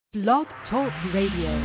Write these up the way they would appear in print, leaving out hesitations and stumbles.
Blog Talk Radio.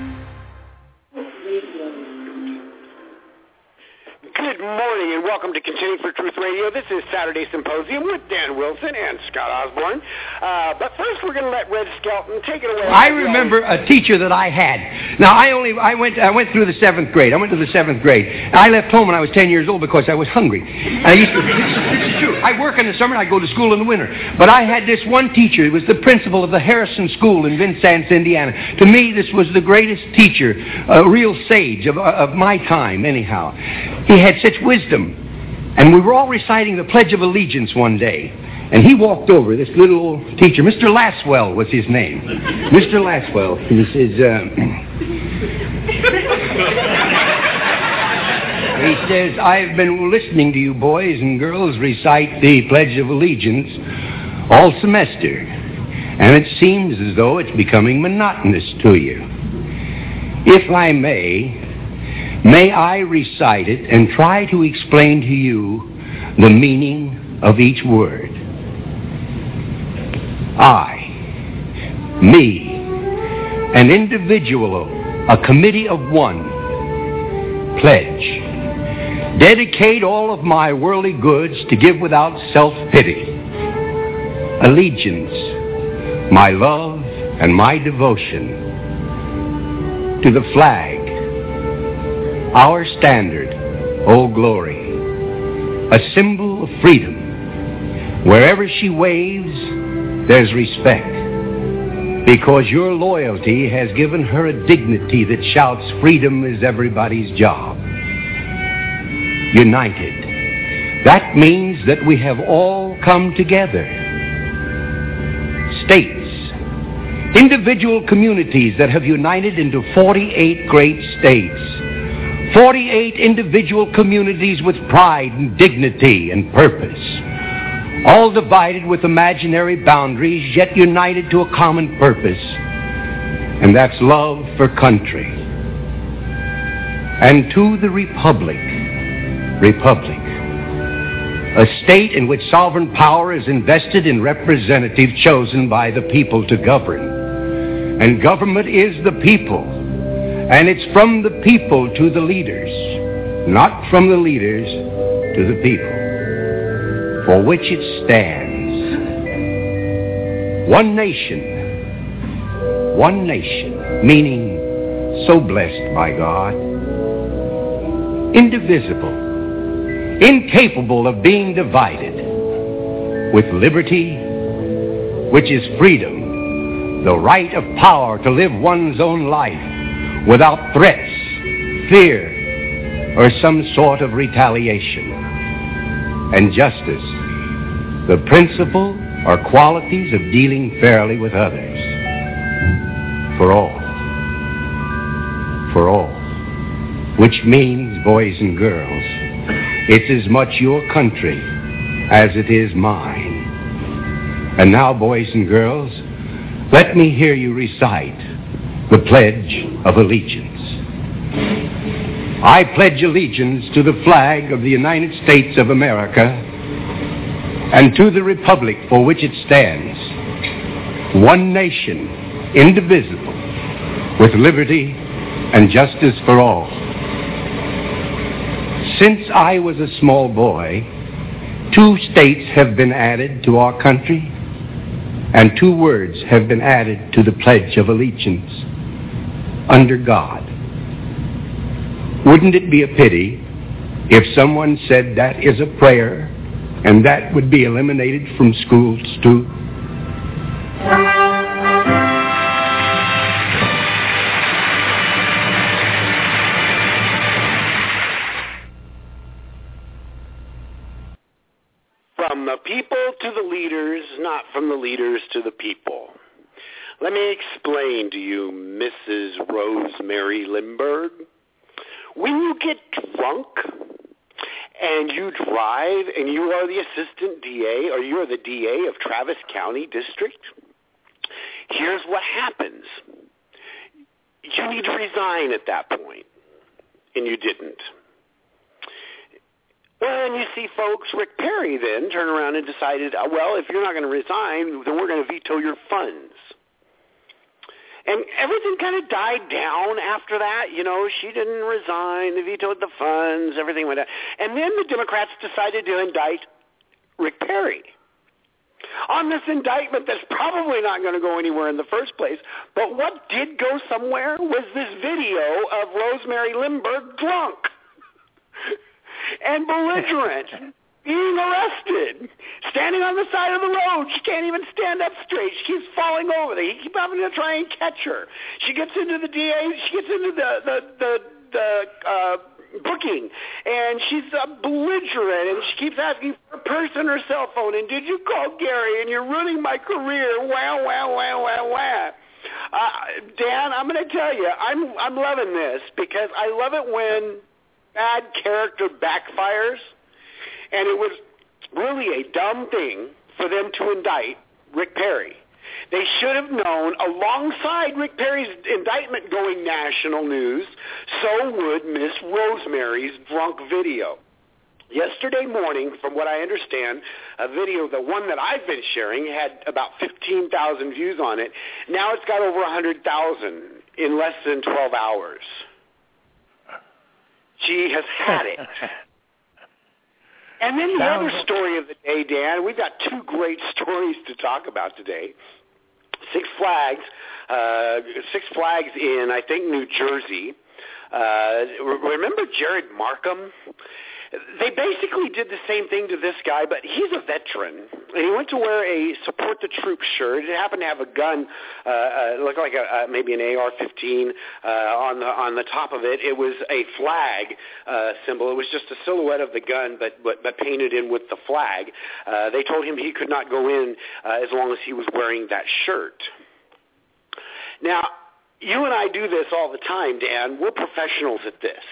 Good morning and welcome to Contending for Truth Radio. This is Saturday Symposium with Dan Wilson and Scott Osborne. But first we're going to let Red Skelton take it away. I remember a teacher that I had. Now, I went through the 7th grade. I went to the 7th grade. I left home when I was 10 years old because I was hungry. This is true. I work in the summer and I go to school in the winter. But I had this one teacher. He was the principal of the Harrison School in Vincennes, Indiana. To me, this was the greatest teacher, a real sage of my time, anyhow. He had such wisdom. And we were all reciting the Pledge of Allegiance one day. And he walked over, this little old teacher. Mr. Laswell was his name. Mr. Laswell. He says, I've been listening to you boys and girls recite the Pledge of Allegiance all semester. And it seems as though it's becoming monotonous to you. If I may I recite it and try to explain to you the meaning of each word. I, me, an individual, a committee of one, pledge, dedicate all of my worldly goods to give without self-pity, allegiance, my love and my devotion to the flag, our standard, Old Glory, a symbol of freedom. Wherever she waves, there's respect, because your loyalty has given her a dignity that shouts freedom is everybody's job. United. That means that we have all come together. States. Individual communities that have united into 48 great states. 48 individual communities with pride and dignity and purpose. All divided with imaginary boundaries, yet united to a common purpose. And that's love for country. And to the Republic. A state in which sovereign power is invested in representatives chosen by the people to govern. And government is the people. And it's from the people to the leaders, not from the leaders to the people, for which it stands. One nation, meaning so blessed by God, indivisible, incapable of being divided, with liberty, which is freedom, the right of power to live one's own life, without threats, fear, or some sort of retaliation. And justice, the principle or qualities of dealing fairly with others. For all. Which means, boys and girls, it's as much your country as it is mine. And now, boys and girls, let me hear you recite the Pledge of Allegiance. I pledge allegiance to the flag of the United States of America and to the republic for which it stands, one nation, indivisible, with liberty and justice for all. Since I was a small boy, 2 states have been added to our country, and 2 words have been added to the Pledge of Allegiance. Under God. Wouldn't it be a pity if someone said that is a prayer and that would be eliminated from schools too? From the people to the leaders, not from the leaders to the people. Let me explain to you, Mrs. Rosemary Lindbergh. When you get drunk and you drive and you are the assistant DA or you are the DA of Travis County District, here's what happens. You need to resign at that point, and you didn't. Well, and you see folks, Rick Perry then turned around and decided, well, if you're not going to resign, then we're going to veto your funds. And everything kind of died down after that. You know, she didn't resign. They vetoed the funds. Everything went down. And then the Democrats decided to indict Rick Perry on this indictment that's probably not going to go anywhere in the first place. But what did go somewhere was this video of Rosemary Limburg drunk and belligerent, being arrested, standing on the side of the road. She can't even stand up straight. She keeps falling over. They keep having to try and catch her. She gets into the DA. She gets into the booking, and she's belligerent, and she keeps asking for a purse and her cell phone, and did you call Gary, and you're ruining my career, wow, wow, wow, wow, wow. Dan, I'm going to tell you, I'm loving this, because I love it when bad character backfires, and it was really a dumb thing for them to indict Rick Perry. They should have known, alongside Rick Perry's indictment going national news, so would Miss Rosemary's drunk video. Yesterday morning, from what I understand, a video, the one that I've been sharing, had about 15,000 views on it. Now it's got over 100,000 in less than 12 hours. She has had it. And then the other story of the day, Dan, we've got two great stories to talk about today. Six Flags in, I think, New Jersey. Remember Jared Markham? They basically did the same thing to this guy, but he's a veteran, and he went to wear a Support the Troops shirt. It happened to have a gun, looked like maybe an AR-15 on the top of it. It was a flag symbol. It was just a silhouette of the gun, but painted in with the flag. They told him he could not go in as long as he was wearing that shirt. Now, you and I do this all the time, Dan. We're professionals at this.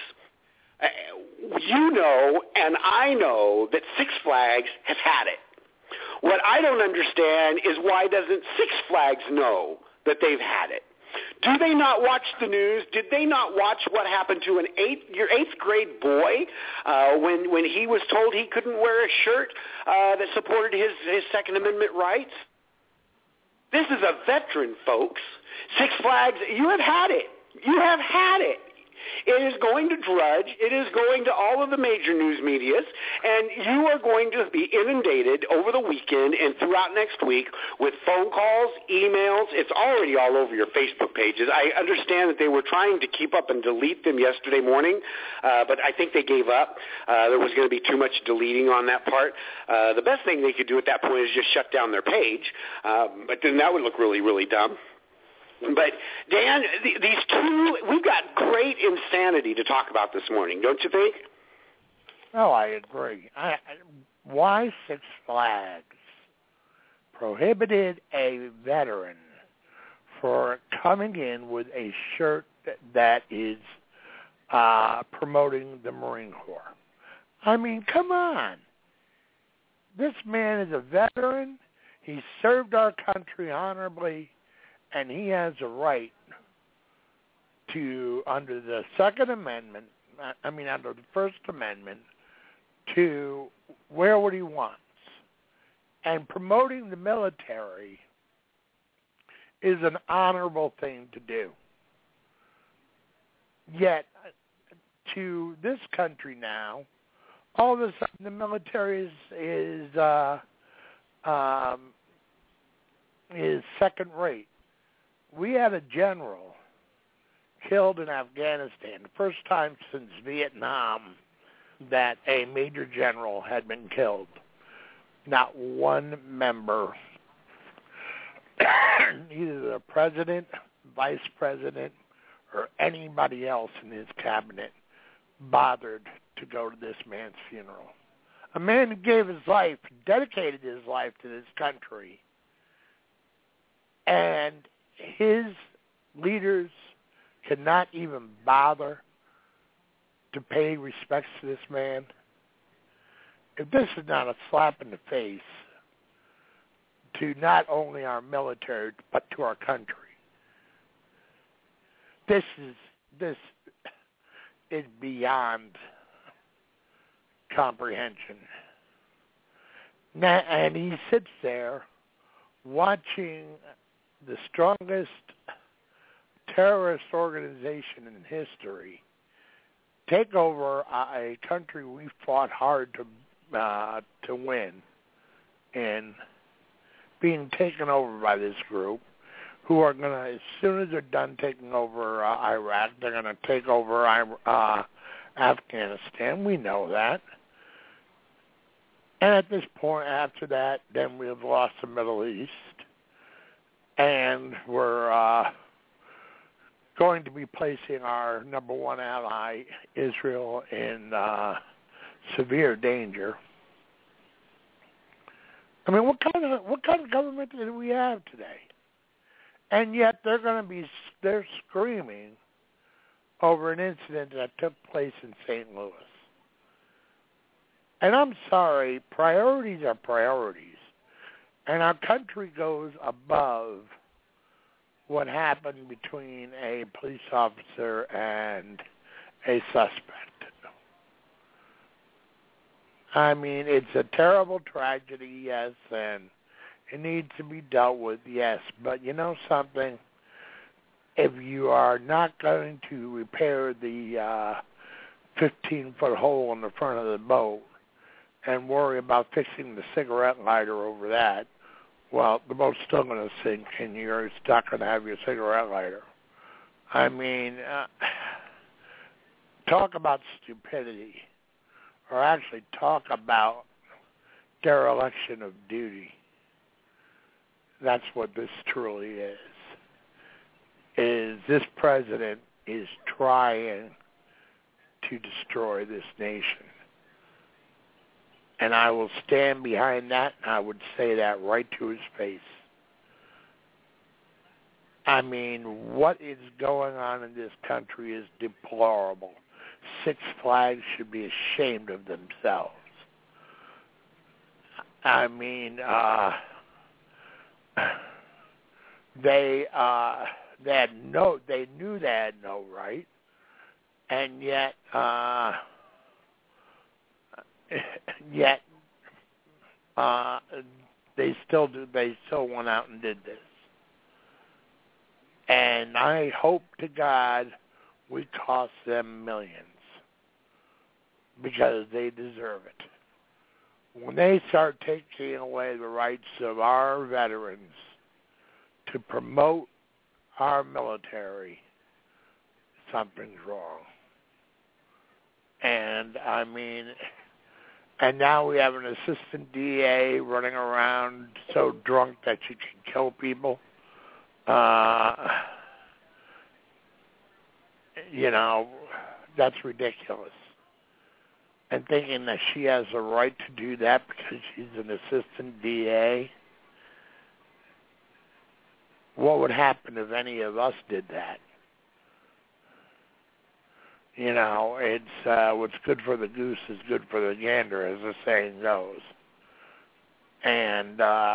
You know, and I know that Six Flags has had it. What I don't understand is why doesn't Six Flags know that they've had it? Do they not watch the news? Did they not watch what happened to your eighth grade boy when he was told he couldn't wear a shirt that supported his Second Amendment rights? This is a veteran, folks. Six Flags, you have had it. You have had it. It is going to Drudge. It is going to all of the major news medias, and you are going to be inundated over the weekend and throughout next week with phone calls, emails. It's already all over your Facebook pages. I understand that they were trying to keep up and delete them yesterday morning, but I think they gave up. There was going to be too much deleting on that part. The best thing they could do at that point is just shut down their page, but then that would look really, really dumb. But, Dan, these two, we've got great insanity to talk about this morning, don't you think? Oh, I agree. Why Six Flags prohibited a veteran for coming in with a shirt that is promoting the Marine Corps? I mean, come on. This man is a veteran. He served our country honorably. And he has a right to, under the Second Amendment, under the First Amendment, to wear what he wants. And promoting the military is an honorable thing to do. Yet, to this country now, all of a sudden the military is second rate. We had a general killed in Afghanistan, the first time since Vietnam that a major general had been killed. Not one member, either the president, vice president, or anybody else in his cabinet bothered to go to this man's funeral. A man who gave his life, dedicated his life to this country, and his leaders cannot even bother to pay respects to this man. If this is not a slap in the face to not only our military but to our country, this is beyond comprehension. Now, and he sits there watching the strongest terrorist organization in history take over a country we fought hard to win, and being taken over by this group, who are going to, as soon as they're done taking over Iraq, they're going to take over Afghanistan. We know that. And at this point, after that, then we have lost the Middle East, and we're going to be placing our number one ally, Israel, in severe danger. I mean, what kind of government do we have today? And yet they're screaming over an incident that took place in St. Louis. And I'm sorry, priorities are priorities. And our country goes above what happened between a police officer and a suspect. I mean, it's a terrible tragedy, yes, and it needs to be dealt with, yes. But you know something? If you are not going to repair the 15-foot hole in the front of the boat and worry about fixing the cigarette lighter over that, well, the boat's still going to sink, and you're stuck going to have your cigarette lighter. I mean, talk about stupidity, or actually talk about dereliction of duty. That's what this truly is. Is this president is trying to destroy this nation. And I will stand behind that, and I would say that right to his face. I mean, what is going on in this country is deplorable. Six Flags should be ashamed of themselves. I mean, they knew they had no right, and yet they still do. They still went out and did this, and I hope to God we cost them millions, because they deserve it. When they start taking away the rights of our veterans to promote our military, something's wrong. And I mean, and now we have an assistant DA running around so drunk that she can kill people. You know, that's ridiculous. And thinking that she has a right to do that because she's an assistant DA. What would happen if any of us did that? You know, it's what's good for the goose is good for the gander, as the saying goes. And,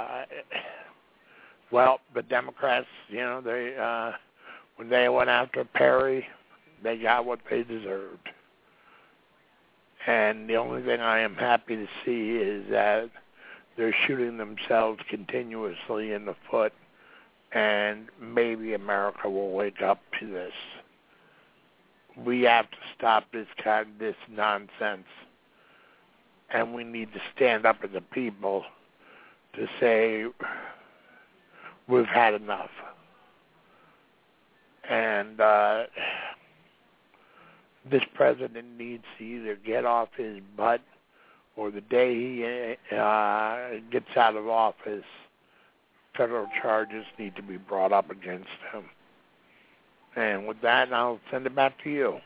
well, the Democrats, you know, they when they went after Perry, they got what they deserved. And the only thing I am happy to see is that they're shooting themselves continuously in the foot, and maybe America will wake up to this. We have to stop this nonsense, and we need to stand up as a people to say we've had enough. And this president needs to either get off his butt, or the day he gets out of office, federal charges need to be brought up against him. And with that, I'll send it back to you.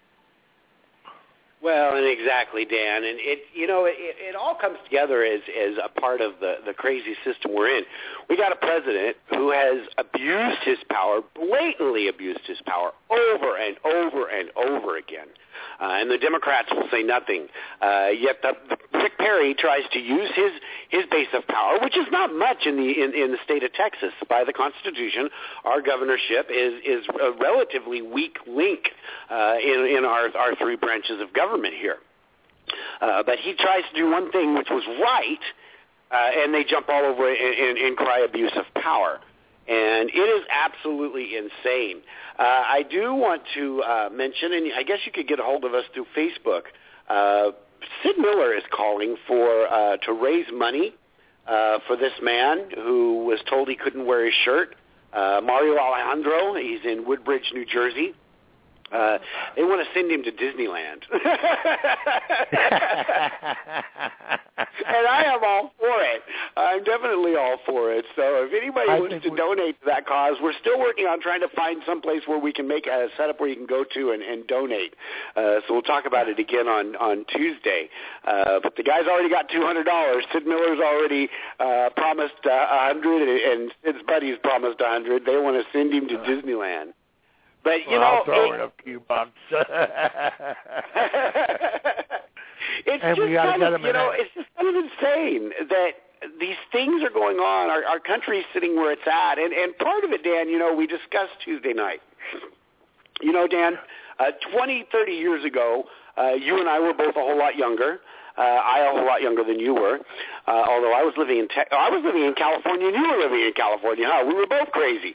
Well, and exactly, Dan. And it all comes together as a part of the crazy system we're in. We got a president who has abused his power, blatantly abused his power over and over and over again. And the Democrats will say nothing. Yet Rick Perry tries to use his base of power, which is not much in the state of Texas. By the Constitution, our governorship is a relatively weak link in our three branches of government here. But he tries to do one thing which was right, and they jump all over it and cry abuse of power. And it is absolutely insane. I do want to mention, and I guess you could get a hold of us through Facebook, Sid Miller is calling for to raise money for this man who was told he couldn't wear his shirt. Mario Alejandro, he's in Woodbridge, New Jersey. They want to send him to Disneyland. And I am all for it. I'm definitely all for it. So if anybody wants to donate to that cause, we're still working on trying to find some place where we can make a setup where you can go to and donate. So we'll talk about it again on Tuesday. But the guy's already got $200. Sid Miller's already promised $100, and Sid's buddies promised $100. They want to send him to Disneyland. But, you know, I'll throw in a few bucks. It's just kind of, it's just kind of insane that these things are going on. Our country's sitting where it's at. And part of it, Dan, we discussed Tuesday night. Dan, 20, 30 years ago, you and I were both a whole lot younger. I a whole lot younger than you were, although I was living in California and you were living in California. Huh? We were both crazy.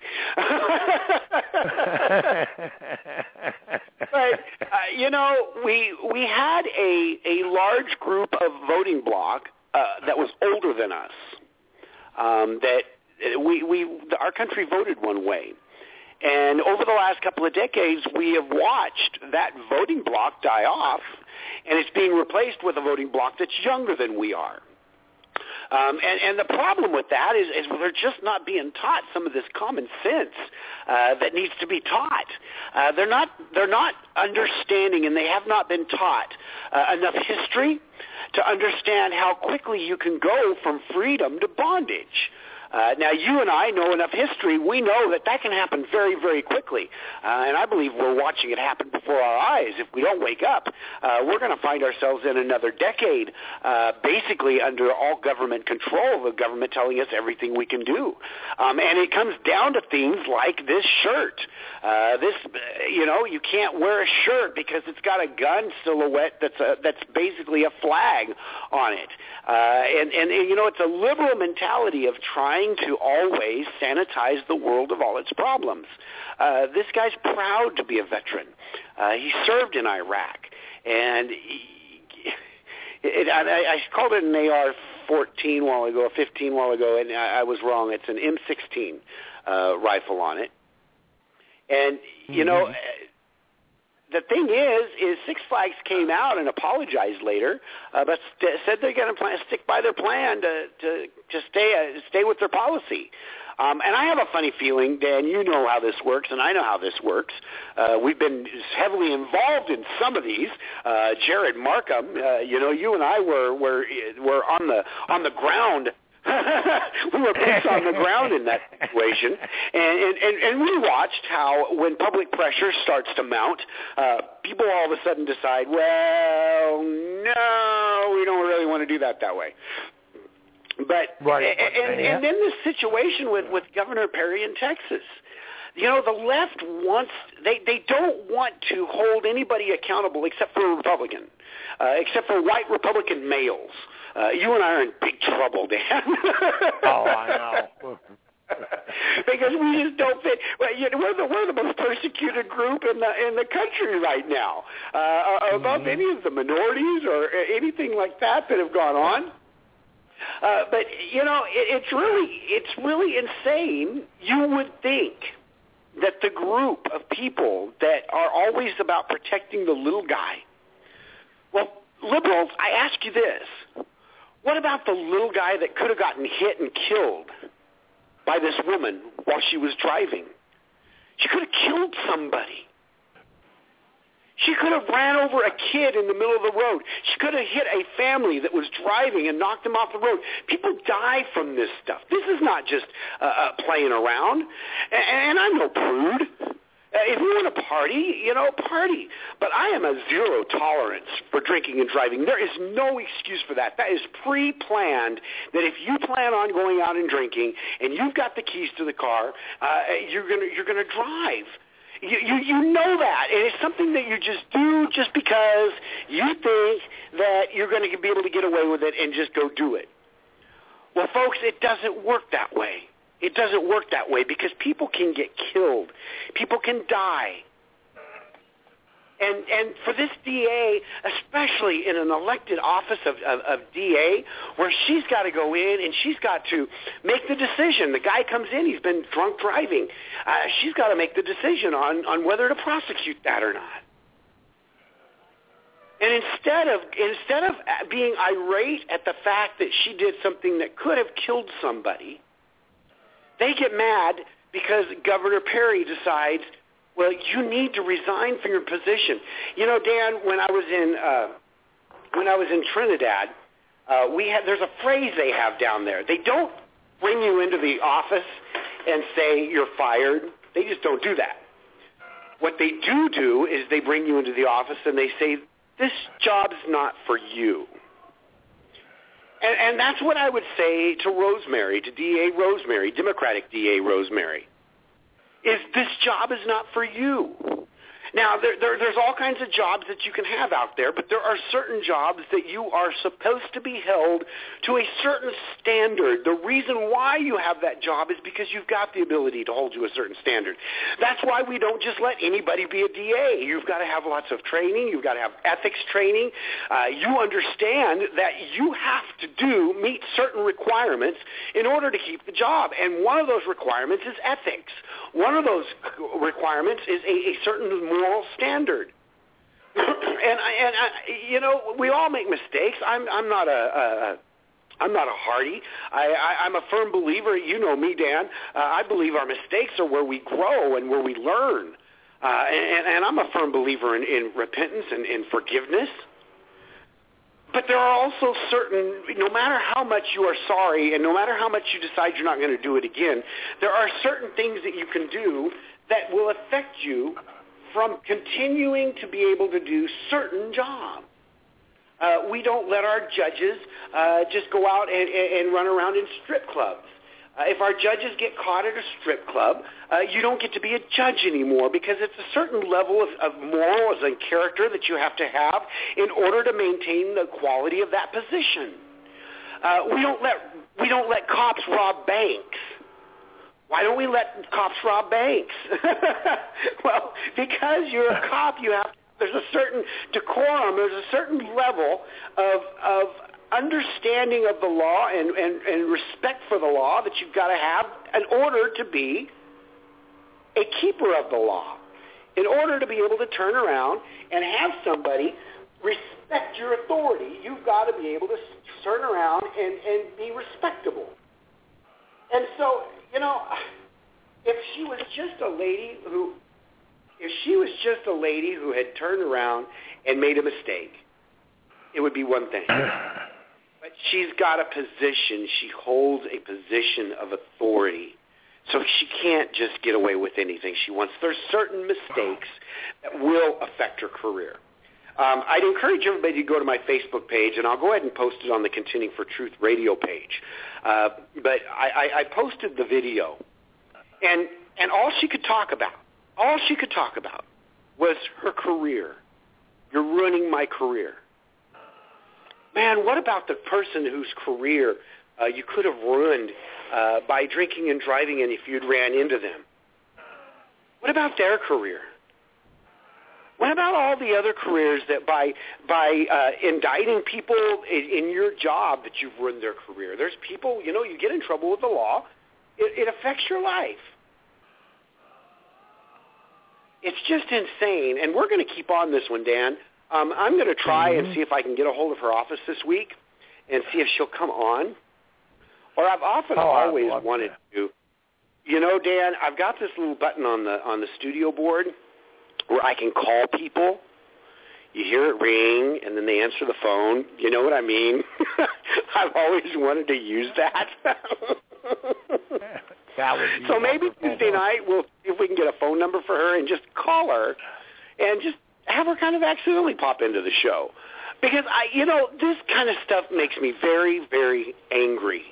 But we had a large group of voting bloc that was older than us. That our country voted one way. And over the last couple of decades, we have watched that voting bloc die off, and it's being replaced with a voting bloc that's younger than we are. And the problem with that is they're just not being taught some of this common sense that needs to be taught. They're not understanding, and they have not been taught enough history to understand how quickly you can go from freedom to bondage. Now, you and I know enough history. We know that can happen very, very quickly. And I believe we're watching it happen before our eyes. If we don't wake up, we're going to find ourselves in another decade basically under all government control, the government telling us everything we can do. And it comes down to things like this shirt. You can't wear a shirt because it's got a gun silhouette that's basically a flag on it. And it's a liberal mentality of trying to always sanitize the world of all its problems. This guy's proud to be a veteran. He served in Iraq, and I called it an AR-14 a while ago, a 15 a while ago, and I was wrong. It's an M16 rifle on it. And, the thing is Six Flags came out and apologized later, but said they're going to stick by their plan to stay with their policy. And I have a funny feeling, Dan, you know how this works, and I know how this works. We've been heavily involved in some of these. Jared Markham, you and I were on the ground. We were boots on the ground in that situation, and we watched how when public pressure starts to mount, people all of a sudden decide, well, no, we don't really want to do that way. But right. And then this situation with Governor Perry in Texas. The left wants, they don't want to hold anybody accountable except for a Republican, except for white Republican males. You and I are in big trouble, Dan. Oh, I know. Because we just don't fit. We're the most persecuted group in the country right now, above any of the minorities or anything like that have gone on. But it's really insane. You would think that the group of people that are always about protecting the little guy. Well, liberals, I ask you this. What about the little guy that could have gotten hit and killed by this woman while she was driving? She could have killed somebody. She could have ran over a kid in the middle of the road. She could have hit a family that was driving and knocked them off the road. People die from this stuff. This is not just playing around. And I'm no prude. If you want to party, party. But I am a zero tolerance for drinking and driving. There is no excuse for that. That is pre-planned, that if you plan on going out and drinking and you've got the keys to the car, you're gonna drive. You know that, and it's something that you just do just because you think that you're going to be able to get away with it and just go do it. Well, folks, it doesn't work that way. It doesn't work that way because people can get killed. People can die. And for this DA, especially in an elected office of DA, where she's got to go in and she's got to make the decision. The guy comes in, he's been drunk driving. She's got to make the decision on whether to prosecute that or not. And instead of being irate at the fact that she did something that could have killed somebody, they get mad because Governor Perry decides, well, you need to resign from your position. You know, Dan, when I was in Trinidad, there's a phrase they have down there. They don't bring you into the office and say you're fired. They just don't do that. What they do is they bring you into the office and they say, this job's not for you. And that's what I would say to Rosemary, to DA Rosemary, Democratic DA Rosemary, is this job is not for you. Now, there's all kinds of jobs that you can have out there, but there are certain jobs that you are supposed to be held to a certain standard. The reason why you have that job is because you've got the ability to hold to a certain standard. That's why we don't just let anybody be a DA. You've got to have lots of training. You've got to have ethics training. You understand that you have to meet certain requirements in order to keep the job, and one of those requirements is ethics. One of those requirements is a certain moral standard. and you know, we all make mistakes. I'm not a hardy. I'm a firm believer. You know me, Dan. I believe our mistakes are where we grow and where we learn. And I'm a firm believer in repentance and in forgiveness. But there are also certain, no matter how much you are sorry and no matter how much you decide you're not going to do it again, there are certain things that you can do that will affect you from continuing to be able to do certain jobs. We don't let our judges just go out and run around in strip clubs. If our judges get caught at a strip club, you don't get to be a judge anymore because it's a certain level of morals and character that you have to have in order to maintain the quality of that position. We don't let cops rob banks. Why don't we let cops rob banks? Well, because you're a cop, there's a certain decorum, there's a certain level of understanding of the law and respect for the law that you've got to have in order to be a keeper of the law, in order to be able to turn around and have somebody respect your authority. You've got to be able to turn around and be respectable. And so, you know, if she was just a lady who had turned around and made a mistake, it would be one thing. But she's got a position. She holds a position of authority. So she can't just get away with anything she wants. There's certain mistakes that will affect her career. I'd encourage everybody to go to my Facebook page, and I'll go ahead and post it on the Contending for Truth radio page. But I posted the video, and all she could talk about was her career. You're ruining my career. Man, what about the person whose career you could have ruined by drinking and driving and if you'd ran into them? What about their career? What about all the other careers that by indicting people in your job that you've ruined their career? There's people, you know, you get in trouble with the law, it affects your life. It's just insane, and we're going to keep on this one, Dan. I'm going to try and see if I can get a hold of her office this week and see if she'll come on. Or I've always wanted to. You know, Dan, I've got this little button on the studio board where I can call people. You hear it ring, and then they answer the phone. You know what I mean? I've always wanted to use that. So maybe Tuesday night we'll see if we can get a phone number for her and just call her and just have her kind of accidentally pop into the show. Because, this kind of stuff makes me very, very angry.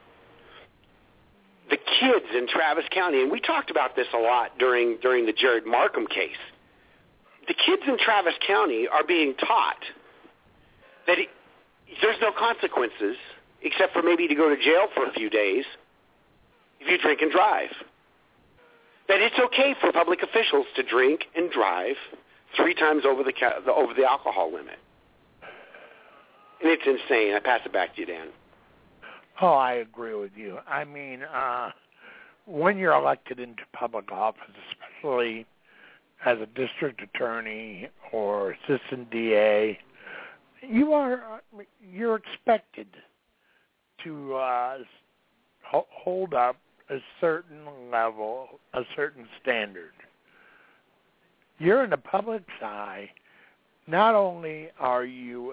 The kids in Travis County, and we talked about this a lot during the Jared Markham case, the kids in Travis County are being taught that there's no consequences except for maybe to go to jail for a few days if you drink and drive. That it's okay for public officials to drink and drive 3 times over the alcohol limit. And it's insane. I pass it back to you, Dan. Oh, I agree with you. I mean, when you're elected into public office, especially as a district attorney or assistant DA, you're expected to hold up a certain level, a certain standard. You're in the public's eye. Not only are you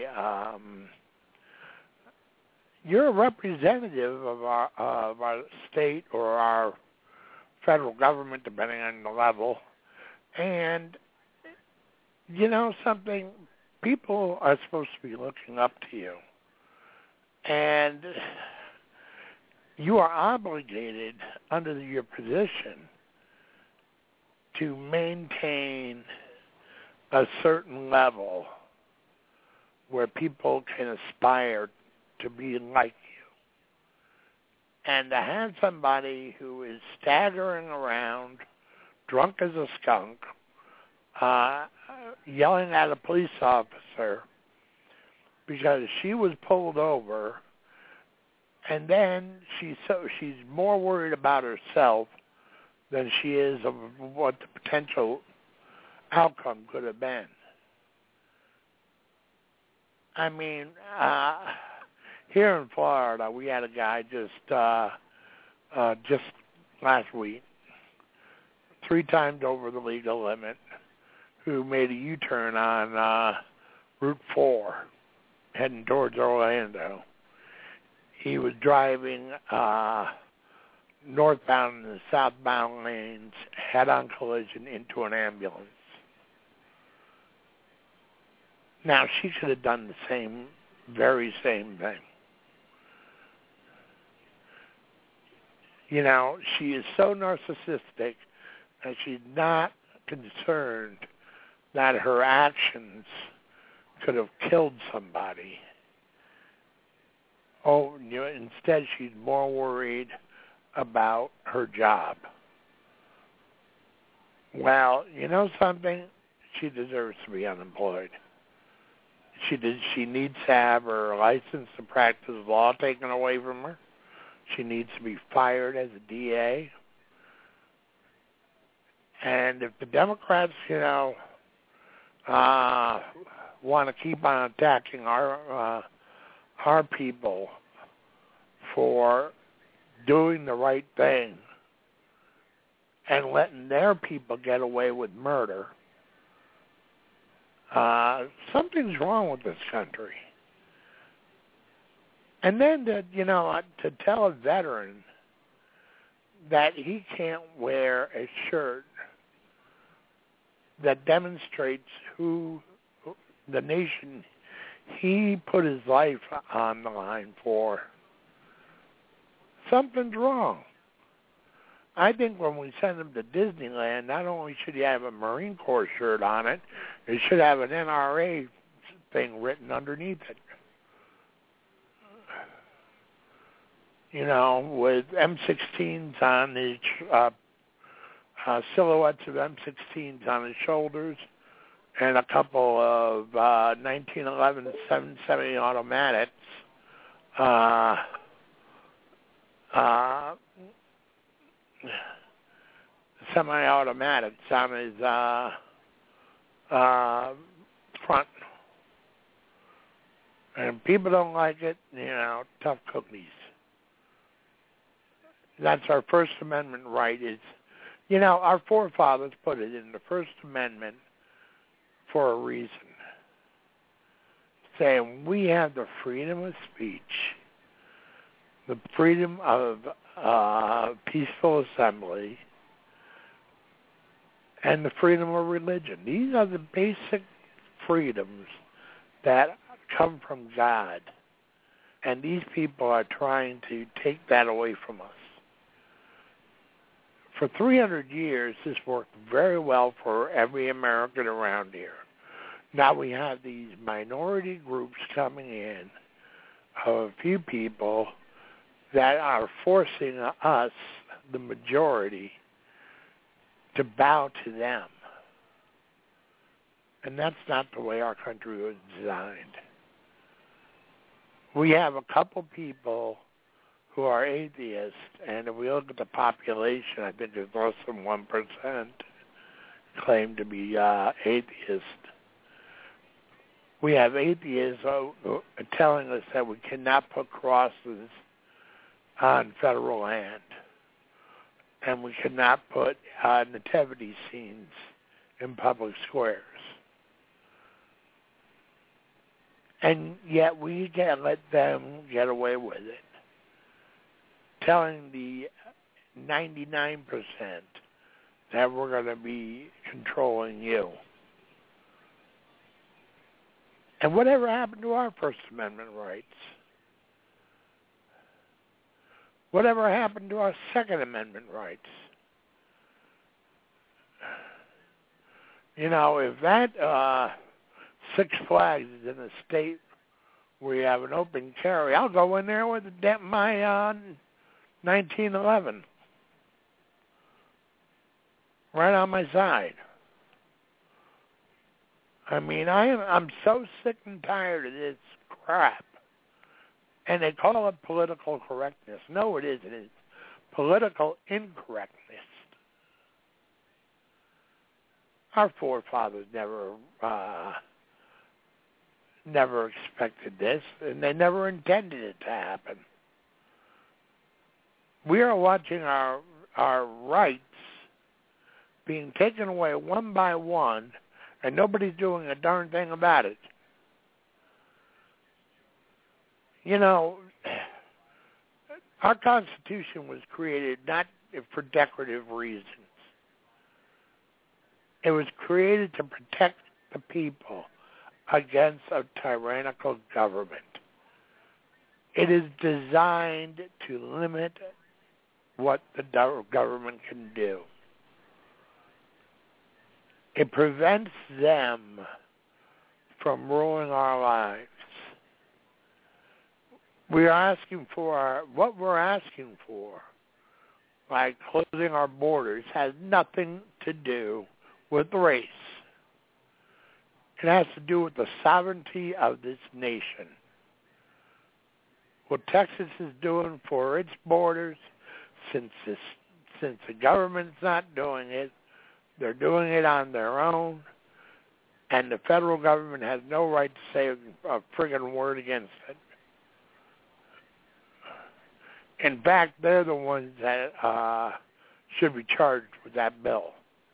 you're a representative of our state or our federal government, depending on the level, and you know something, people are supposed to be looking up to you, and you are obligated under your position to maintain a certain level where people can aspire to be like you. And to have somebody who is staggering around, drunk as a skunk, yelling at a police officer because she was pulled over, and then she's more worried about herself than she is of what the potential outcome could have been. I mean, here in Florida, we had a guy just last week, 3 times over the legal limit, who made a U-turn on Route 4, heading towards Orlando. He was driving northbound in the southbound lanes, head-on collision into an ambulance. Now, she could have done the very same thing. You know, she is so narcissistic that she's not concerned that her actions could have killed somebody. Oh, you know, instead she's more worried about her job. Well, you know something? She deserves to be unemployed. She needs to have her license to practice law taken away from her. She needs to be fired as a DA. And if the Democrats, you know, want to keep on attacking our people for doing the right thing and letting their people get away with murder, something's wrong with this country. And then to tell a veteran that he can't wear a shirt that demonstrates who the nation he put his life on the line for, something's wrong. I think when we send him to Disneyland, not only should he have a Marine Corps shirt on it, it should have an NRA thing written underneath it. You know, with M16s on his, silhouettes of M16s on his shoulders, and a couple of 1911 770 automatics, semi-automatics on his front. And people don't like it, you know, tough cookies. That's our First Amendment right. Is, you know, our forefathers put it in the First Amendment for a reason, saying we have the freedom of speech, the freedom of peaceful assembly, and the freedom of religion. These are the basic freedoms that come from God, and these people are trying to take that away from us. For 300 years, this worked very well for every American around here. Now we have these minority groups coming in of a few people that are forcing us, the majority, to bow to them. And that's not the way our country was designed. We have a couple people who are atheists, and if we look at the population, I think it's less than 1% claim to be atheist. We have atheists telling us that we cannot put crosses on federal land, and we cannot put nativity scenes in public squares. And yet we can't let them get away with it, telling the 99% that we're going to be controlling you. And whatever happened to our First Amendment rights? Whatever happened to our Second Amendment rights? You know, if that Six Flags is in a state where you have an open carry, I'll go in there with my 1911 right on my side. I mean, I'm so sick and tired of this crap. And they call it political correctness. No, it isn't. It's political incorrectness. Our forefathers never expected this, and they never intended it to happen. We are watching our rights being taken away one by one, and nobody's doing a darn thing about it. You know, our Constitution was created not for decorative reasons. It was created to protect the people against a tyrannical government. It is designed to limit what the government can do. It prevents them from ruling our lives. What we're asking for, like closing our borders, has nothing to do with race. It has to do with the sovereignty of this nation. What Texas is doing for its borders, since the government's not doing it, they're doing it on their own, and the federal government has no right to say a friggin' word against it. In fact, they're the ones that should be charged with that bill.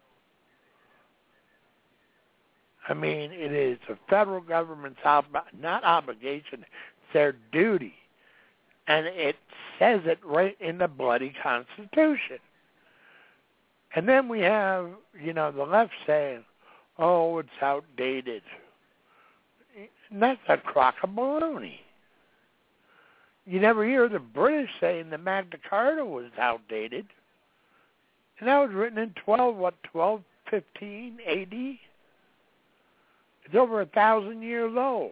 I mean, it is the federal government's not obligation, it's their duty. And it says it right in the bloody Constitution. And then we have, the left saying, oh, it's outdated. And that's a crock of baloney. You never hear the British saying the Magna Carta was outdated. And that was written in 1215 A.D.? It's over 1,000 years old.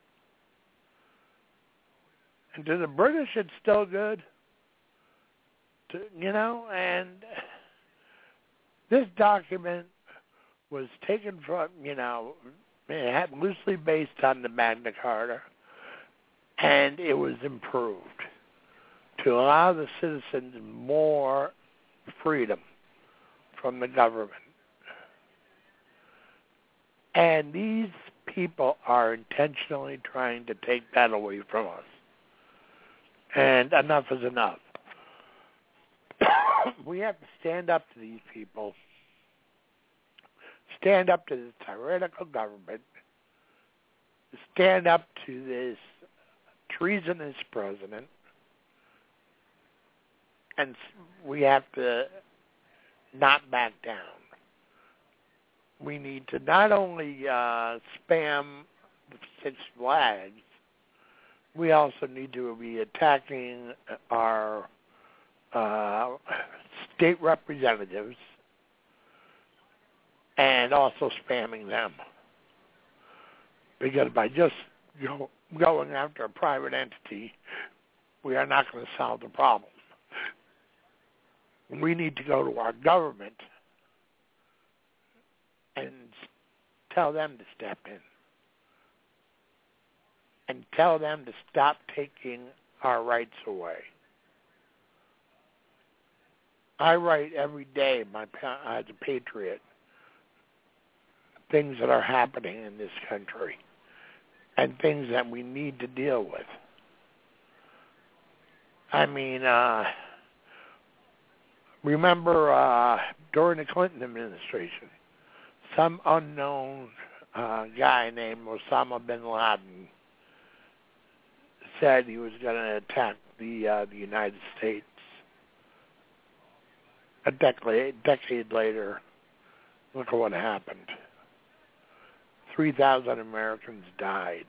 And to the British, it's still good. And this document was taken from, it had loosely based on the Magna Carta, and it was improved to allow the citizens more freedom from the government. And these people are intentionally trying to take that away from us. And enough is enough. We have to stand up to these people, stand up to this tyrannical government, stand up to this treasonous president, and we have to not back down. We need to not only spam Six Flags, we also need to be attacking our state representatives and also spamming them. Because by just going after a private entity, we are not going to solve the problem. We need to go to our government and tell them to step in and tell them to stop taking our rights away. I write every day as a patriot things that are happening in this country and things that we need to deal with. I mean, remember during the Clinton administration, some unknown guy named Osama bin Laden said he was going to attack the United States. A decade later, look at what happened. 3,000 Americans died.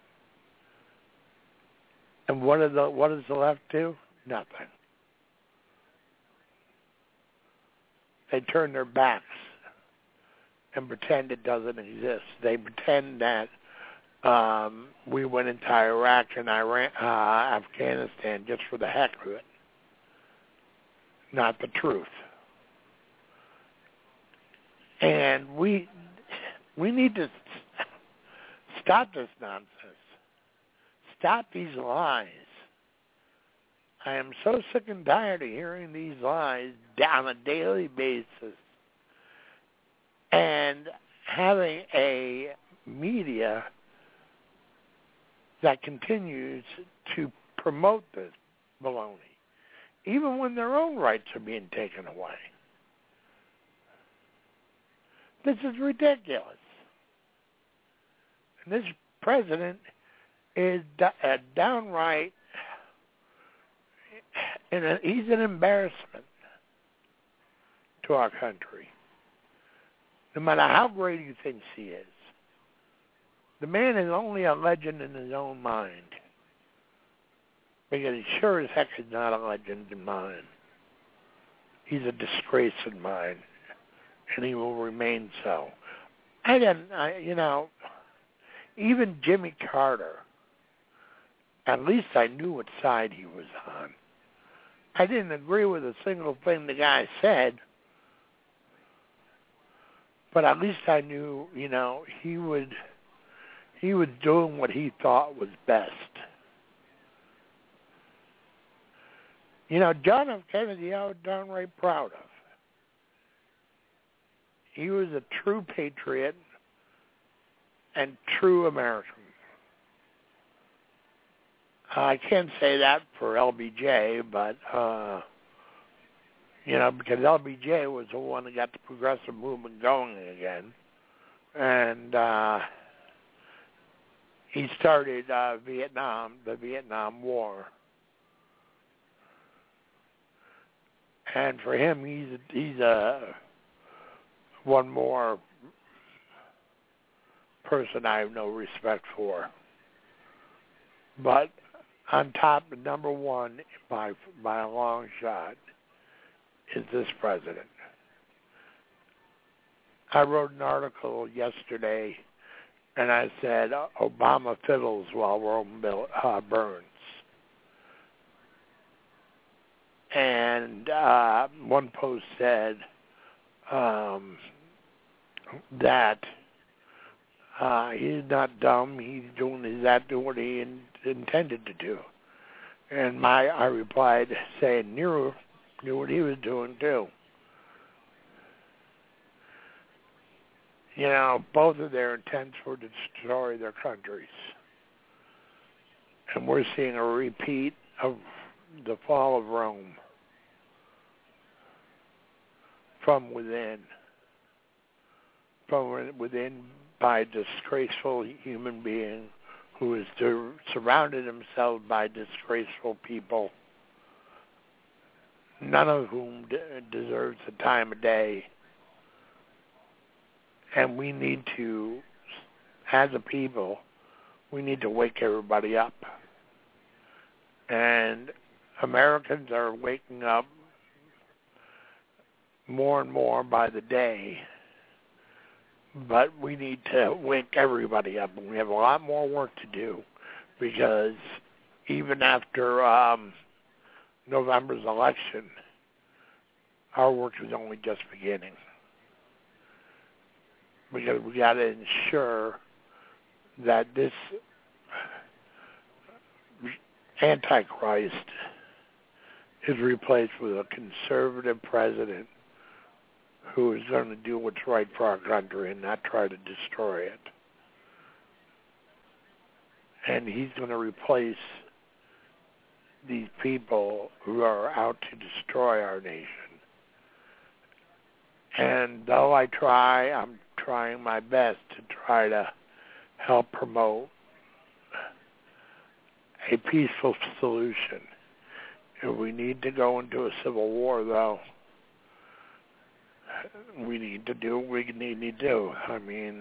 And what does the left do? Nothing. They turn their backs and pretend it doesn't exist. They pretend that we went into Iraq and Afghanistan just for the heck of it. Not the truth. And we need to stop this nonsense. Stop these lies. I am so sick and tired of hearing these lies on a daily basis and having a media that continues to promote this baloney, even when their own rights are being taken away. This is ridiculous. And this president is a downright, he's an embarrassment to our country. No matter how great he thinks he is. The man is only a legend in his own mind. Because he sure as heck is not a legend in mine. He's a disgrace in mine. And he will remain so. Even Jimmy Carter, at least I knew what side he was on. I didn't agree with a single thing the guy said, but at least I knew, he was doing what he thought was best. John F. Kennedy I was downright proud of. He was a true patriot and true American. I can't say that for LBJ, but, because LBJ was the one that got the progressive movement going again. And he started the Vietnam War. And for him, he's one more person I have no respect for. But on top, number one, by a long shot, is this president. I wrote an article yesterday, and I said, Obama fiddles while Rome burns. And one post said that he's not dumb. He's doing what he intended to do. And I replied saying Nero knew what he was doing too. Both of their intents were to destroy their countries. And we're seeing a repeat of the fall of Rome from within by a disgraceful human being who has surrounded himself by disgraceful people, none of whom deserves the time of day. And we need to, as a people, we need to wake everybody up. And Americans are waking up more and more by the day. But we need to wake everybody up, and we have a lot more work to do because even after November's election, our work is only just beginning. Because we got to ensure that this Antichrist is replaced with a conservative president who is going to do what's right for our country and not try to destroy it. And he's going to replace these people who are out to destroy our nation. And though I'm trying my best to try to help promote a peaceful solution. If we need to go into a civil war, though, we need to do what we need to do. I mean,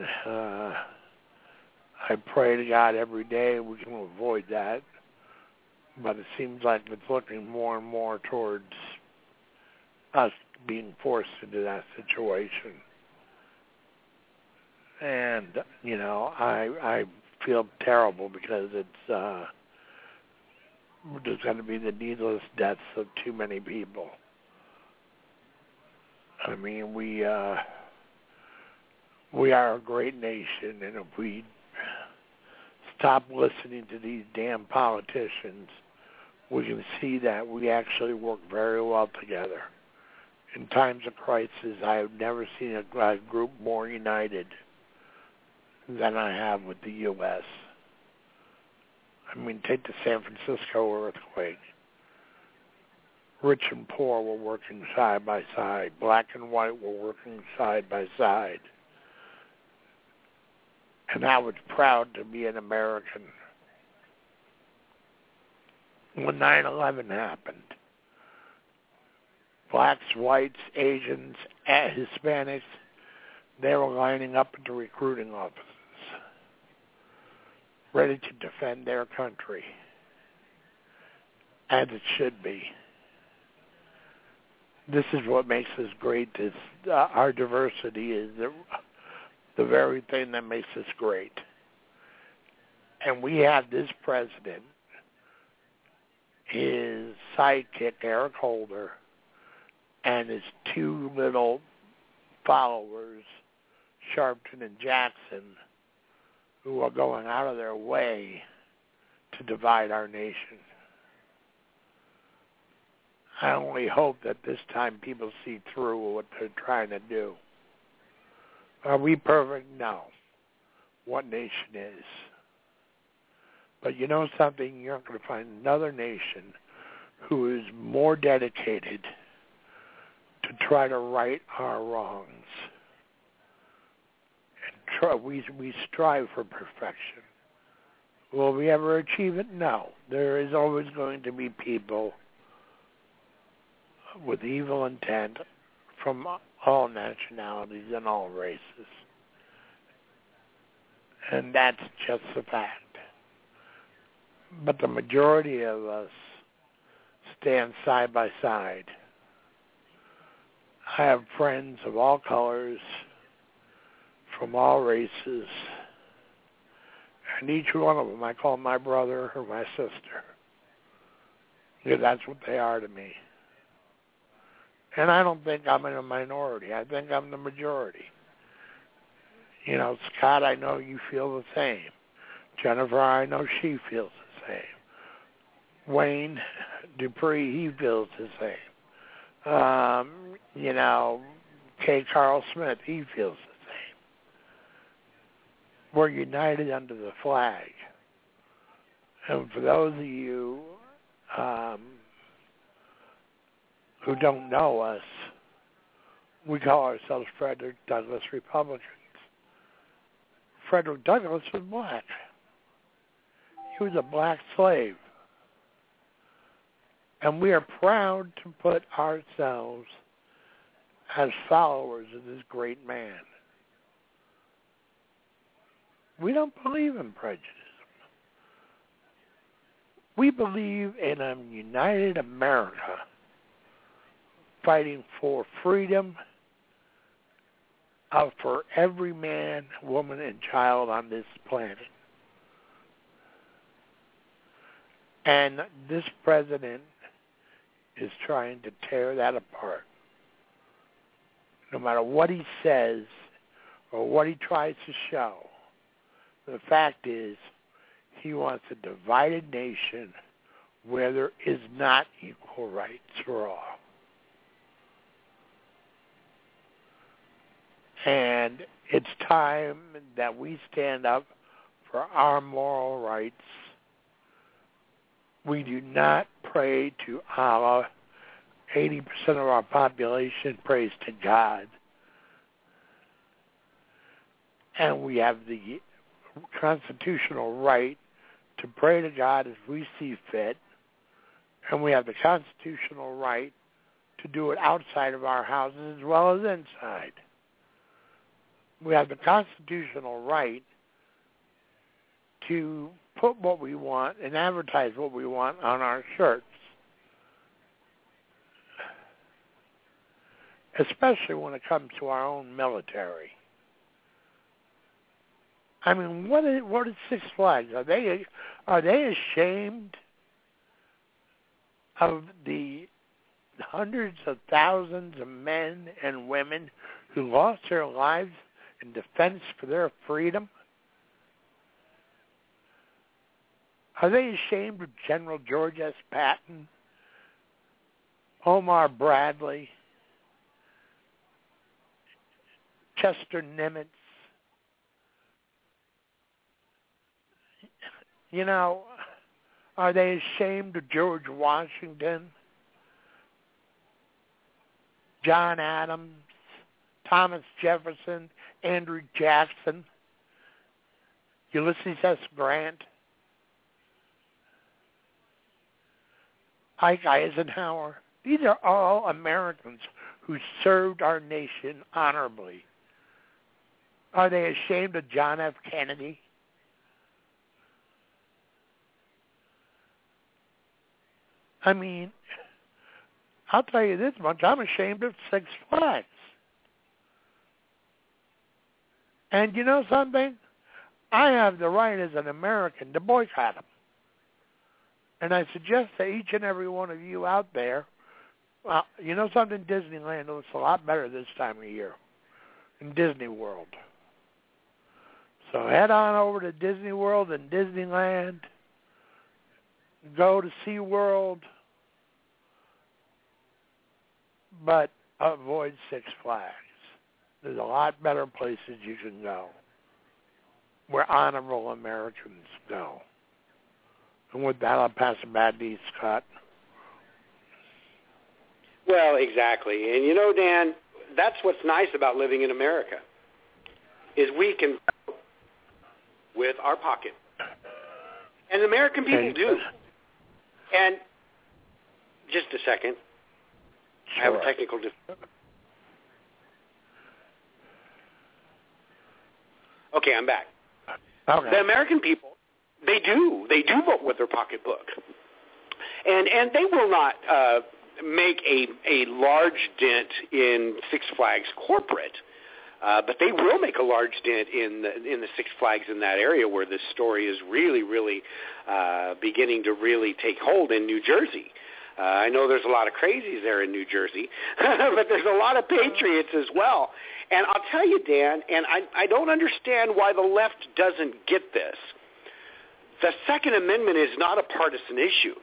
I pray to God every day we can avoid that, but it seems like it's looking more and more towards us being forced into that situation. And, you know, I feel terrible because it's there's going to be the needless deaths of too many people. I mean, we are a great nation, and if we stop listening to these damn politicians, we can see that we actually work very well together. In times of crisis, I have never seen a group more united than I have with the U.S. I mean, take the San Francisco earthquake. Rich and poor were working side by side. Black and white were working side by side. And I was proud to be an American. When 9/11 happened, blacks, whites, Asians, Hispanics, they were lining up at the recruiting offices, ready to defend their country, as it should be. This is what makes us great. Our diversity is the very thing that makes us great. And we have this president, his sidekick, Eric Holder, and his two little followers, Sharpton and Jackson, who are going out of their way to divide our nation. I only hope that this time people see through what they're trying to do. Are we perfect? No. What nation is? But you know something? You're not going to find another nation who is more dedicated to try to right our wrongs. And we strive for perfection. Will we ever achieve it? No. There is always going to be people with evil intent from all nationalities and all races. And that's just a fact. But the majority of us stand side by side. I have friends of all colors, from all races, and each one of them I call my brother or my sister, because that's what they are to me. And I don't think I'm in a minority. I think I'm the majority. You know, Scott, I know you feel the same. Jennifer, I know she feels the same. Wayne Dupree, he feels the same. You know, K. Carl Smith, he feels the same. We're united under the flag. And for those of you who don't know us, we call ourselves Frederick Douglass Republicans. Frederick Douglass was black. He was a black slave. And we are proud to put ourselves as followers of this great man. We don't believe in prejudice. We believe in a united America fighting for freedom for every man, woman, and child on this planet. And this president is trying to tear that apart. No matter what he says or what he tries to show, the fact is he wants a divided nation where there is not equal rights for all. And it's time that we stand up for our moral rights. We do not pray to Allah. 80% of our population prays to God. And we have the constitutional right to pray to God as we see fit. And we have the constitutional right to do it outside of our houses as well as inside. We have the constitutional right to put what we want and advertise what we want on our shirts. Especially when it comes to our own military. I mean, what is Six Flags? Are they ashamed of the hundreds of thousands of men and women who lost their lives in defense for their freedom? Are they ashamed of General George S. Patton, Omar Bradley, Chester Nimitz? You know, are they ashamed of George Washington, John Adams, Thomas Jefferson, Andrew Jackson, Ulysses S. Grant, Ike Eisenhower? These are all Americans who served our nation honorably. Are they ashamed of John F. Kennedy? I mean, I'll tell you this much, I'm ashamed of Six Flags. And you know something? I have the right as an American to boycott them. And I suggest to each and every one of you out there, well, you know something? Disneyland looks a lot better this time of year in Disney World. So head on over to Disney World and Disneyland. Go to SeaWorld. But avoid Six Flags. There's a lot better places you can go where honorable Americans go. And with that, I'll pass it back to you, Scott. Well, exactly. And you know, Dan, that's what's nice about living in America, is we can vote with our pocket. And American people do. And just a second. Sure. I have a technical difficulty. Okay, I'm back. Okay. The American people, they do vote with their pocketbook. And they will not make a large dent in Six Flags corporate, but they will make a large dent in the Six Flags in that area where this story is really, really beginning to really take hold in New Jersey. I know there's a lot of crazies there in New Jersey, but there's a lot of patriots as well. And I'll tell you, Dan, and I don't understand why the left doesn't get this. The Second Amendment is not a partisan issue.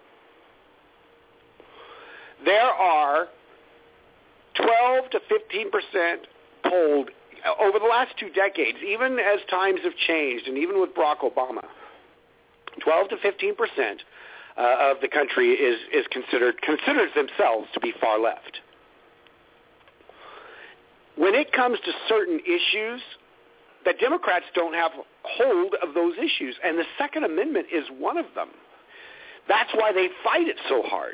There are 12 to 15% polled over the last 2 decades, even as times have changed, and even with Barack Obama, 12 to 15% of the country considers themselves to be far left. When it comes to certain issues, the Democrats don't have hold of those issues, and the Second Amendment is one of them. That's why they fight it so hard.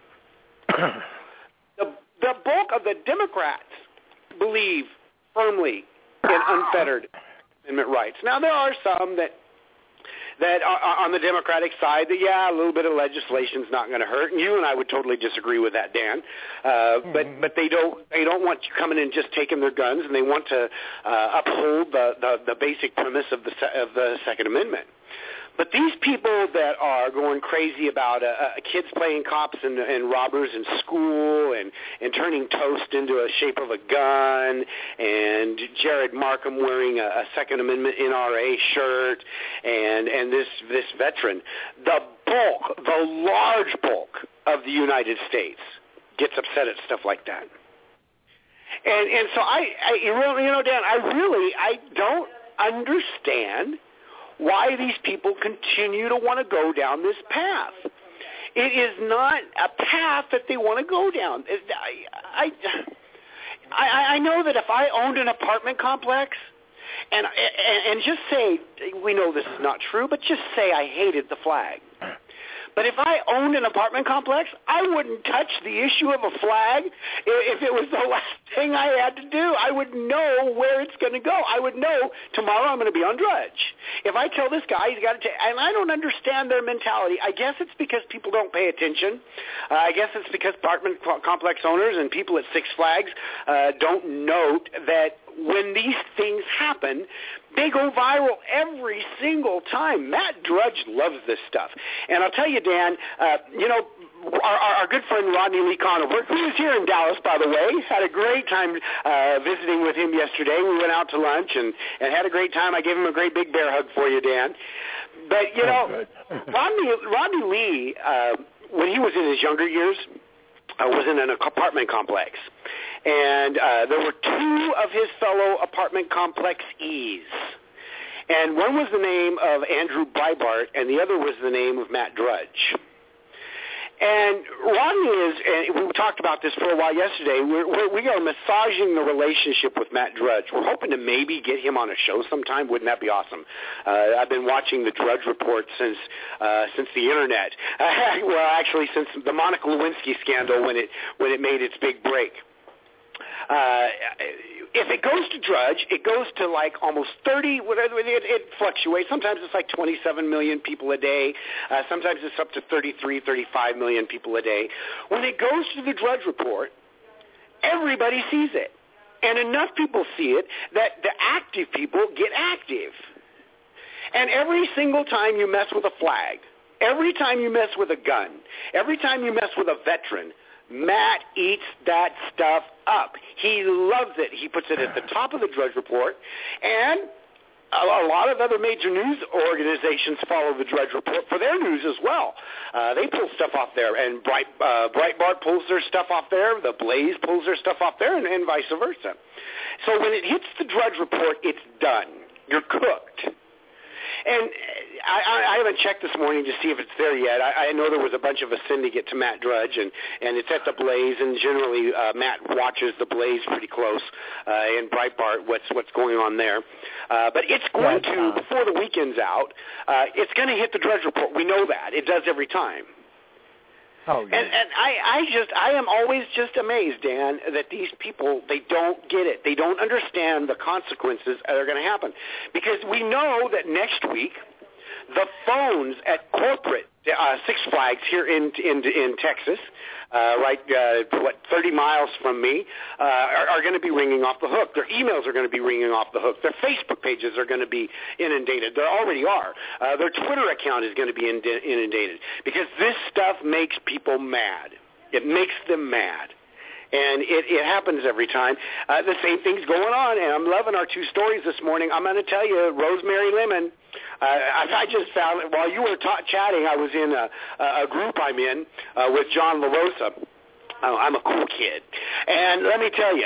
The bulk of the Democrats believe firmly in unfettered amendment rights. Now, there are some that are on the Democratic side that, yeah, a little bit of legislation is not going to hurt, and you and I would totally disagree with that, Dan. But they don't want you coming in just taking their guns, and they want to uphold the basic premise of the Second Amendment. But these people that are going crazy about kids playing cops and robbers in school and turning toast into a shape of a gun, and Jared Markham wearing a Second Amendment NRA shirt, and this veteran, the large bulk of the United States gets upset at stuff like that. And so Dan, I don't understand why these people continue to want to go down this path. It is not a path that they want to go down. I know that if I owned an apartment complex, and just say, we know this is not true, but just say I hated the flag. But if I owned an apartment complex, I wouldn't touch the issue of a flag if it was the last thing I had to do. I would know where it's going to go. I would know tomorrow I'm going to be on Drudge. If I tell this guy he's got to take, and I don't understand their mentality. I guess it's because people don't pay attention. I guess it's because apartment complex owners and people at Six Flags don't note that when these things happen, they go viral every single time. Matt Drudge loves this stuff. And I'll tell you, Dan, our good friend Rodney Lee Conover, who is here in Dallas, by the way, had a great time visiting with him yesterday. We went out to lunch and had a great time. I gave him a great big bear hug for you, Dan. But, Rodney Lee, when he was in his younger years, was in an apartment complex. And there were two of his fellow apartment complex-ees. And one was the name of Andrew Breitbart, and the other was the name of Matt Drudge. And Rodney and we talked about this for a while yesterday, we are massaging the relationship with Matt Drudge. We're hoping to maybe get him on a show sometime. Wouldn't that be awesome? I've been watching the Drudge Report since the Internet. Well, actually, since the Monica Lewinsky scandal when it made its big break. If it goes to Drudge, it goes to like almost 30, it fluctuates. Sometimes it's like 27 million people a day. Sometimes it's up to 33, 35 million people a day. When it goes to the Drudge Report, everybody sees it. And enough people see it that the active people get active. And every single time you mess with a flag, every time you mess with a gun, every time you mess with a veteran, Matt eats that stuff up. He loves it. He puts it at the top of the Drudge Report, and a lot of other major news organizations follow the Drudge Report for their news as well. They pull stuff off there, and Breitbart pulls their stuff off there. The Blaze pulls their stuff off there, and vice versa. So when it hits the Drudge Report, it's done. You're cooked. And I haven't checked this morning to see if it's there yet. I know there was a bunch of a syndicate to Matt Drudge, and it's at the Blaze, and generally Matt watches the Blaze pretty close, and Breitbart, what's going on there. But it's going to, before the weekend's out, it's going to hit the Drudge Report. We know that. It does every time. Oh, yeah. And I am always just amazed, Dan, that these people, they don't get it. They don't understand the consequences that are going to happen. Because we know that next week, the phones at corporate Six Flags here in Texas, 30 miles from me, are going to be ringing off the hook. Their emails are going to be ringing off the hook. Their Facebook pages are going to be inundated. They already are. Their Twitter account is going to be inundated because this stuff makes people mad. It makes them mad. And it happens every time. The same thing's going on, and I'm loving our two stories this morning. I'm going to tell you, Rosemary Lemon, I just found it while you were chatting, I was in a group I'm in with John LaRosa. I'm a cool kid. And let me tell you,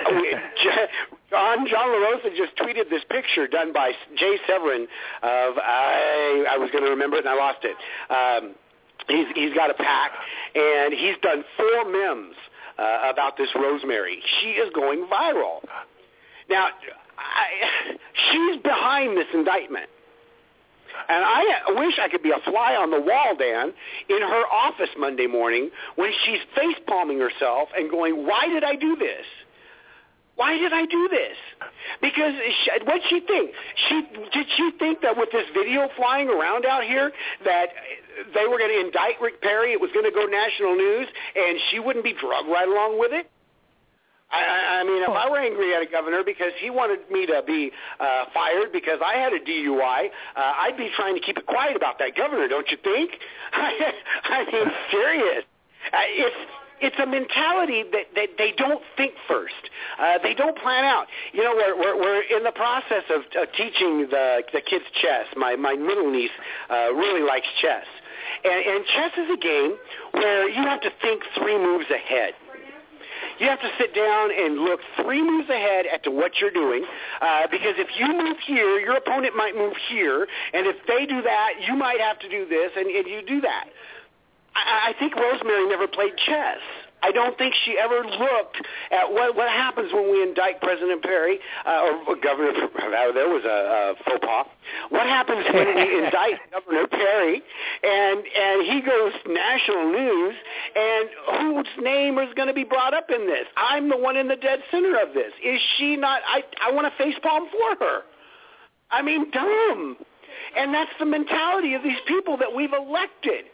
John LaRosa just tweeted this picture done by Jay Severin of, I was going to remember it and I lost it. He's got a pack, and he's done 4 memes about this Rosemary. She is going viral. Now, she's behind this indictment. And I wish I could be a fly on the wall, Dan, in her office Monday morning when she's face-palming herself and going, why did I do this? Why did I do this? Because what'd she think? Did she think that with this video flying around out here that they were going to indict Rick Perry, it was going to go national news, and she wouldn't be drugged right along with it? I mean, if I were angry at a governor because he wanted me to be fired because I had a DUI, I'd be trying to keep it quiet about that governor, don't you think? I mean, serious. It's a mentality that they don't think first. They don't plan out. You know, we're in the process of teaching the kids chess. My middle niece really likes chess. And chess is a game where you have to think 3 moves ahead. You have to sit down and look 3 moves ahead at to what you're doing, because if you move here, your opponent might move here, and if they do that, you might have to do this, and you do that. I think Rosemary never played chess. I don't think she ever looked at what happens when we indict President Perry, or Governor, there was a faux pas. What happens when we indict Governor Perry, and he goes national news, and whose name is going to be brought up in this? I'm the one in the dead center of this. Is she not? I want to facepalm for her. I mean, dumb. And that's the mentality of these people that we've elected.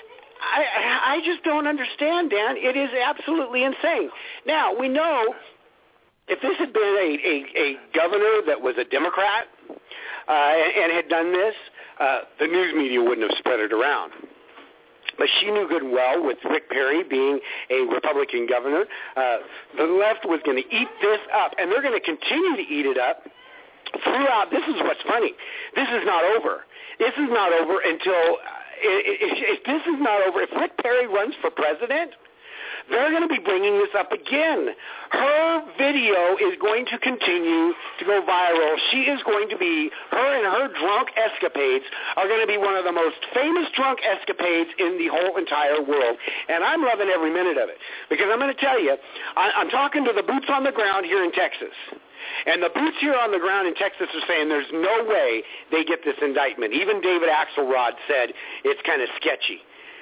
I just don't understand, Dan. It is absolutely insane. Now, we know if this had been a governor that was a Democrat and had done this, the news media wouldn't have spread it around. But she knew good and well, with Rick Perry being a Republican governor, the left was going to eat this up, and they're going to continue to eat it up throughout. This is what's funny. This is not over. This is not over until... If this is not over, if Rick Perry runs for president, they're going to be bringing this up again. Her video is going to continue to go viral. She is going to be, her and her drunk escapades are going to be one of the most famous drunk escapades in the whole entire world. And I'm loving every minute of it. Because I'm going to tell you, I'm talking to the boots on the ground here in Texas. And the boots here on the ground in Texas are saying there's no way they get this indictment. Even David Axelrod said it's kind of sketchy.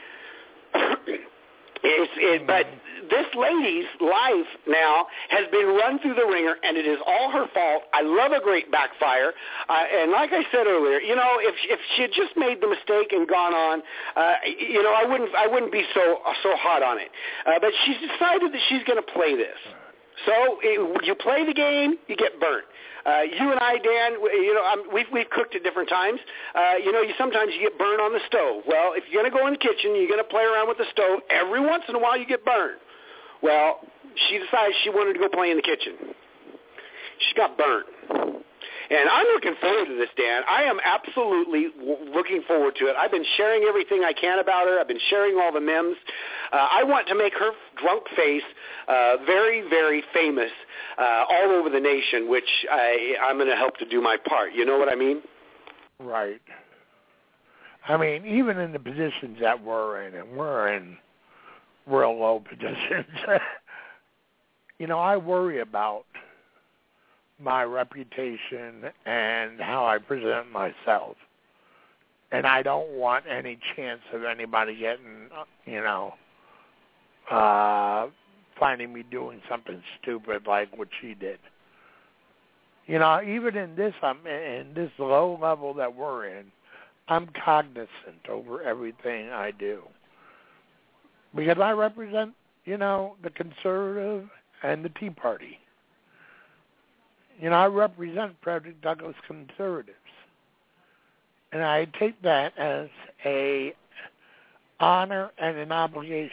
But this lady's life now has been run through the ringer, and it is all her fault. I love a great backfire. And like I said earlier, you know, if she had just made the mistake and gone on, you know, I wouldn't be so hot on it. But she's decided that she's going to play this. So you play the game, you get burnt. You and I, Dan, you know, we've cooked at different times. You know, sometimes you get burned on the stove. Well, if you're going to go in the kitchen, you're going to play around with the stove. Every once in a while, you get burned. Well, she decided she wanted to go play in the kitchen. She got burnt. And I'm looking forward to this, Dan. I am absolutely looking forward to it. I've been sharing everything I can about her. I've been sharing all the memes. I want to make her drunk face very, very famous all over the nation, which I'm going to help to do my part. You know what I mean? Right. I mean, even in the positions that we're in, and we're in real low positions, you know, I worry about my reputation and how I present myself. And I don't want any chance of anybody getting, you know, finding me doing something stupid like what she did. You know, even in this, in this low level that we're in, I'm cognizant over everything I do. Because I represent, you know, the conservative and the Tea Party. You know, I represent Frederick Douglass conservatives. And I take that as a honor and an obligation.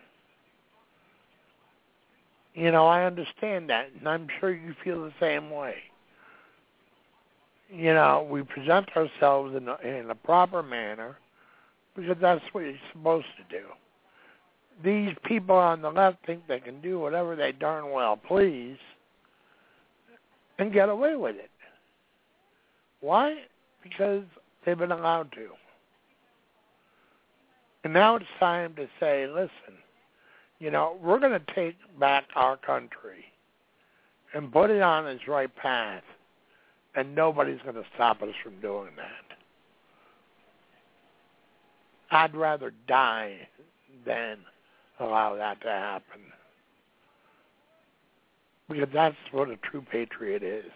You know, I understand that, and I'm sure you feel the same way. You know, we present ourselves in a proper manner because that's what you're supposed to do. These people on the left think they can do whatever they darn well please and get away with it. Why? Because they've been allowed to. And now it's time to say, listen, you know, we're going to take back our country and put it on its right path, and nobody's going to stop us from doing that. I'd rather die than allow that to happen. Because that's what a true patriot is.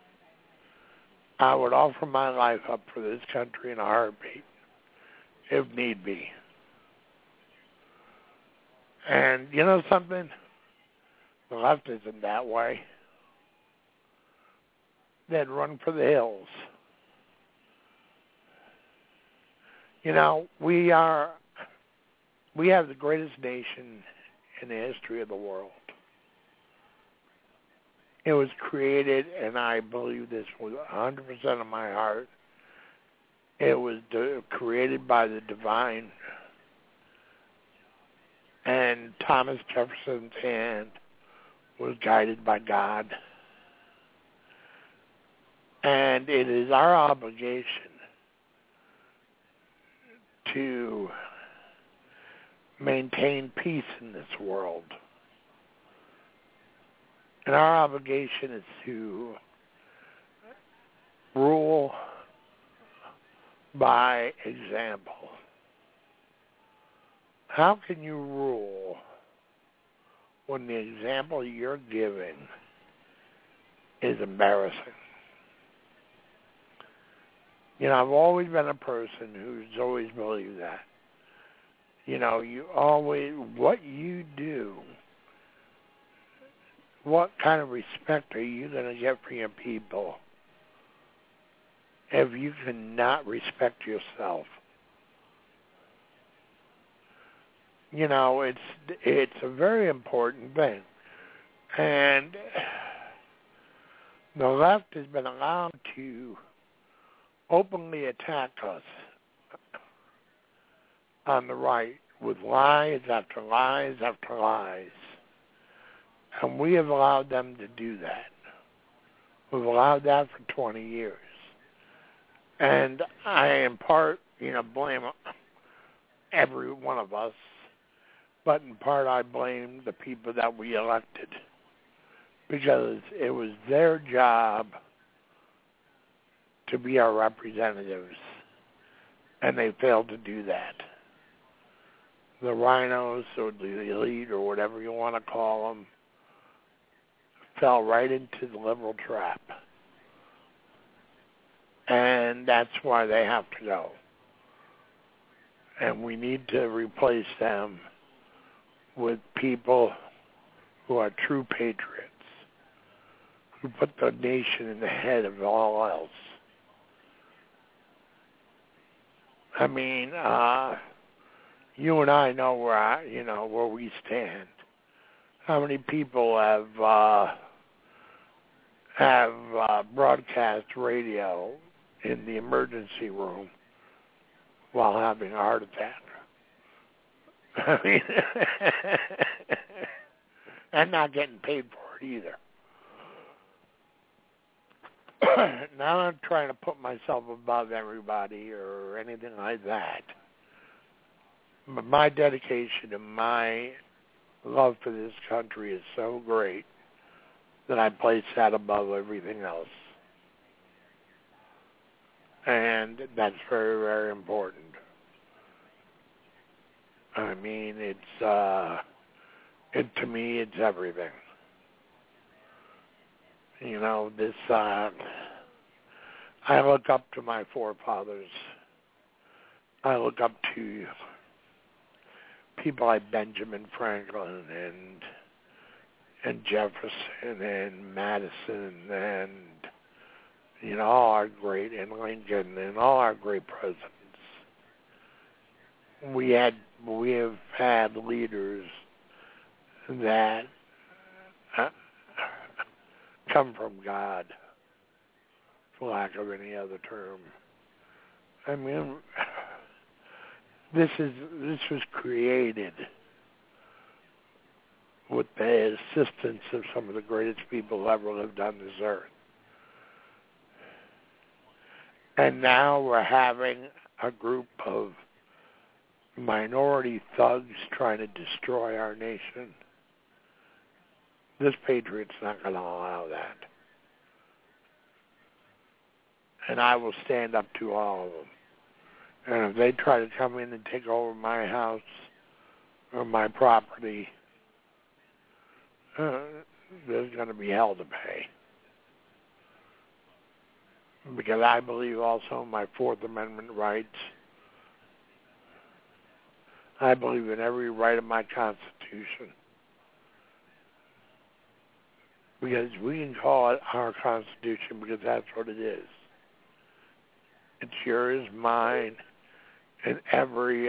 I would offer my life up for this country in a heartbeat, if need be. And you know something? the left isn't that way, they'd run for the hills. You know, we have the greatest nation in the history of the world. It was created, and I believe this with 100% of my heart, it was created by the divine, and Thomas Jefferson's hand was guided by God. And it is our obligation to maintain peace in this world. And our obligation is to rule by example. How can you rule when the example you're giving is embarrassing? You know, I've always been a person who's always believed that. You know, what you do, what kind of respect are you going to get from your people if you cannot respect yourself? You know, it's a very important thing. And the left has been allowed to openly attack us on the right with lies after lies after lies. And we have allowed them to do that. We've allowed that for 20 years. And I, in part, blame every one of us, but in part I blame the people that we elected, because it was their job to be our representatives, and they failed to do that. The rhinos, or the elite, or whatever you want to call them, fell right into the liberal trap. And that's why they have to go. And we need to replace them with people who are true patriots, who put the nation in the head of all else. I mean, you and I know where we stand. How many people have broadcast radio in the emergency room while having a heart attack? I mean, and not getting paid for it either. Now I'm trying to put myself above everybody or anything like that. But my dedication and my love for this country is so great that I place that above everything else. And that's very, very important. I mean, to me, it's everything. You know, I look up to my forefathers. I look up to people like Benjamin Franklin and Jefferson and Madison and all our great, and Lincoln and all our great presidents. We have had leaders that come from God, for lack of any other term. I mean, this was created with the assistance of some of the greatest people who ever lived on this earth. And now we're having a group of minority thugs trying to destroy our nation. This patriot's not going to allow that. And I will stand up to all of them. And if they try to come in and take over my house or my property, there's going to be hell to pay. Because I believe also in my Fourth Amendment rights. I believe in every right of my Constitution. because we can call it our Constitution because that's what it is. It's yours, mine, and every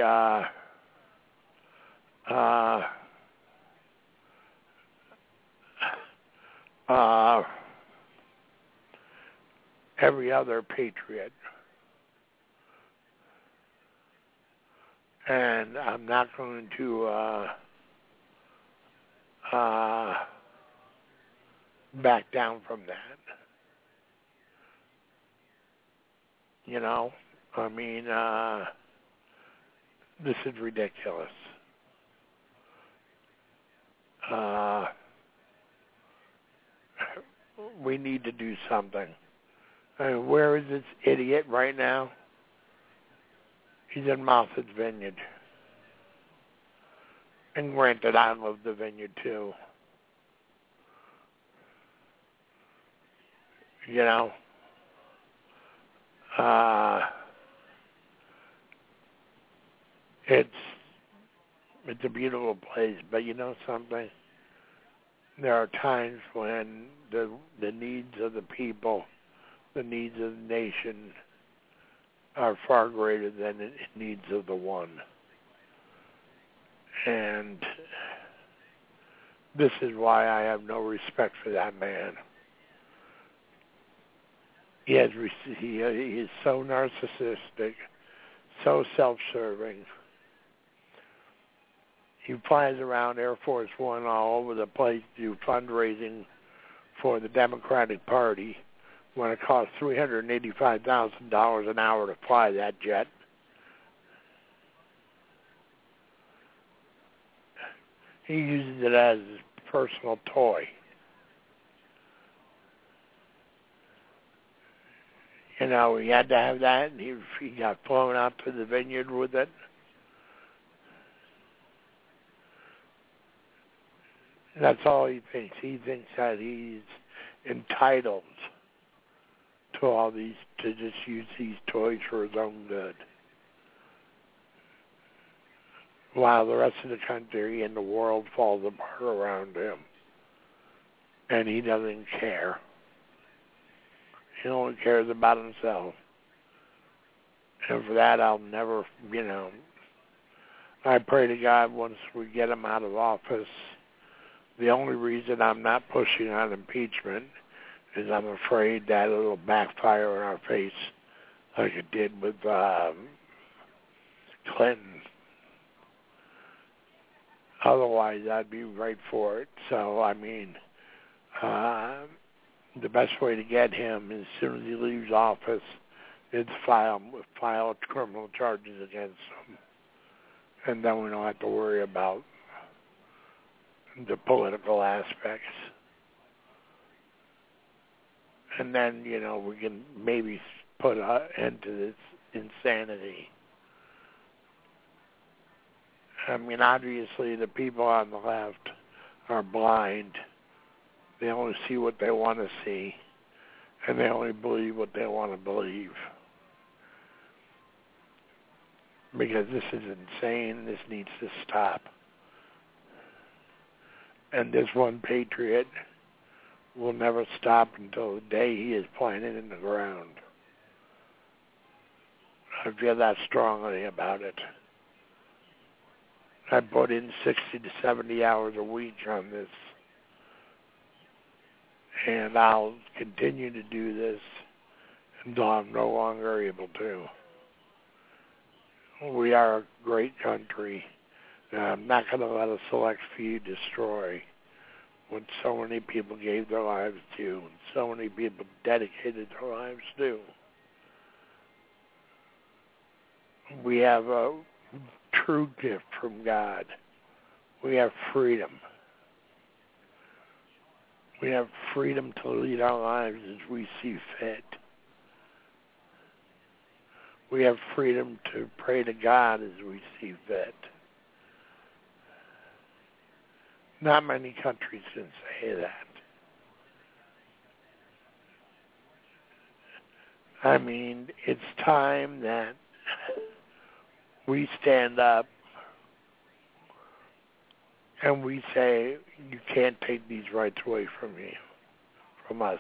other patriot. And I'm not going to back down from that. You know, I mean, this is ridiculous. We need to do something. I mean, where is this idiot right now? He's in Martha's Vineyard. And granted, I love the vineyard too. You know? It's a beautiful place, but you know something? There are times when the needs of the people, the needs of the nation, are far greater than the needs of the one. And this is why I have no respect for that man. He is so narcissistic, so self-serving. He flies around Air Force One all over the place to do fundraising for the Democratic Party when it costs $385,000 an hour to fly that jet. He uses it as his personal toy. You know, he had to have that, and he got flown out to the vineyard with it. That's all he thinks. He thinks that he's entitled to all these, to just use these toys for his own good. While the rest of the country and the world falls apart around him. And he doesn't care. He only cares about himself. And for that, I'll never, you know, I pray to God once we get him out of office. The only reason I'm not pushing on impeachment is I'm afraid that it'll backfire in our face like it did with Clinton. Otherwise, I'd be right for it. So, I mean, the best way to get him as soon as he leaves office is file criminal charges against him. And then we don't have to worry about the political aspects. And then, you know, we can maybe put an end to this insanity. I mean, obviously, the people on the left are blind. They only see what they want to see, and they only believe what they want to believe. Because this is insane. This needs to stop. And this one patriot will never stop until the day he is planted in the ground. I feel that strongly about it. I put in 60 to 70 hours a week on this. And I'll continue to do this until I'm no longer able to. We are a great country. I'm not going to let a select few destroy what so many people gave their lives to and so many people dedicated their lives to. We have a true gift from God. We have freedom. We have freedom to lead our lives as we see fit. We have freedom to pray to God as we see fit. Not many countries can say that. I mean, it's time that we stand up and we say, you can't take these rights away from me. from us.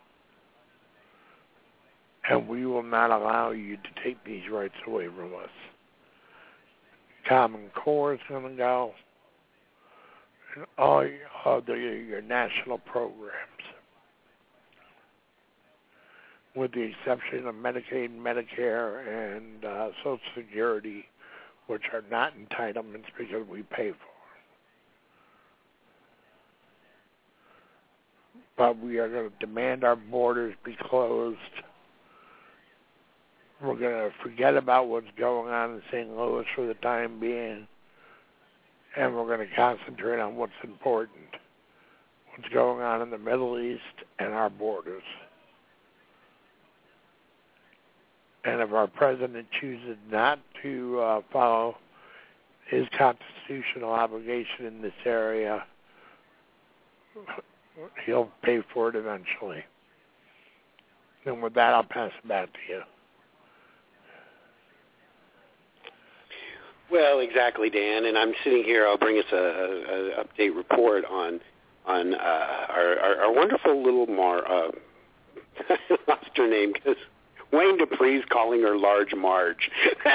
And we will not allow you to take these rights away from us. Common Core is going to go. And all your national programs. With the exception of Medicaid, Medicare, and Social Security, which are not entitlements because we pay for them. But we are going to demand our borders be closed. We're going to forget about what's going on in St. Louis for the time being, and we're going to concentrate on what's important, what's going on in the Middle East and our borders. And if our president chooses not to follow his constitutional obligation in this area, he'll pay for it eventually. And with that, I'll pass it back to you. Well, exactly, Dan. And I'm sitting here. I'll bring us a update report on our wonderful little I lost her name because Wayne Dupree's calling her Large Marge.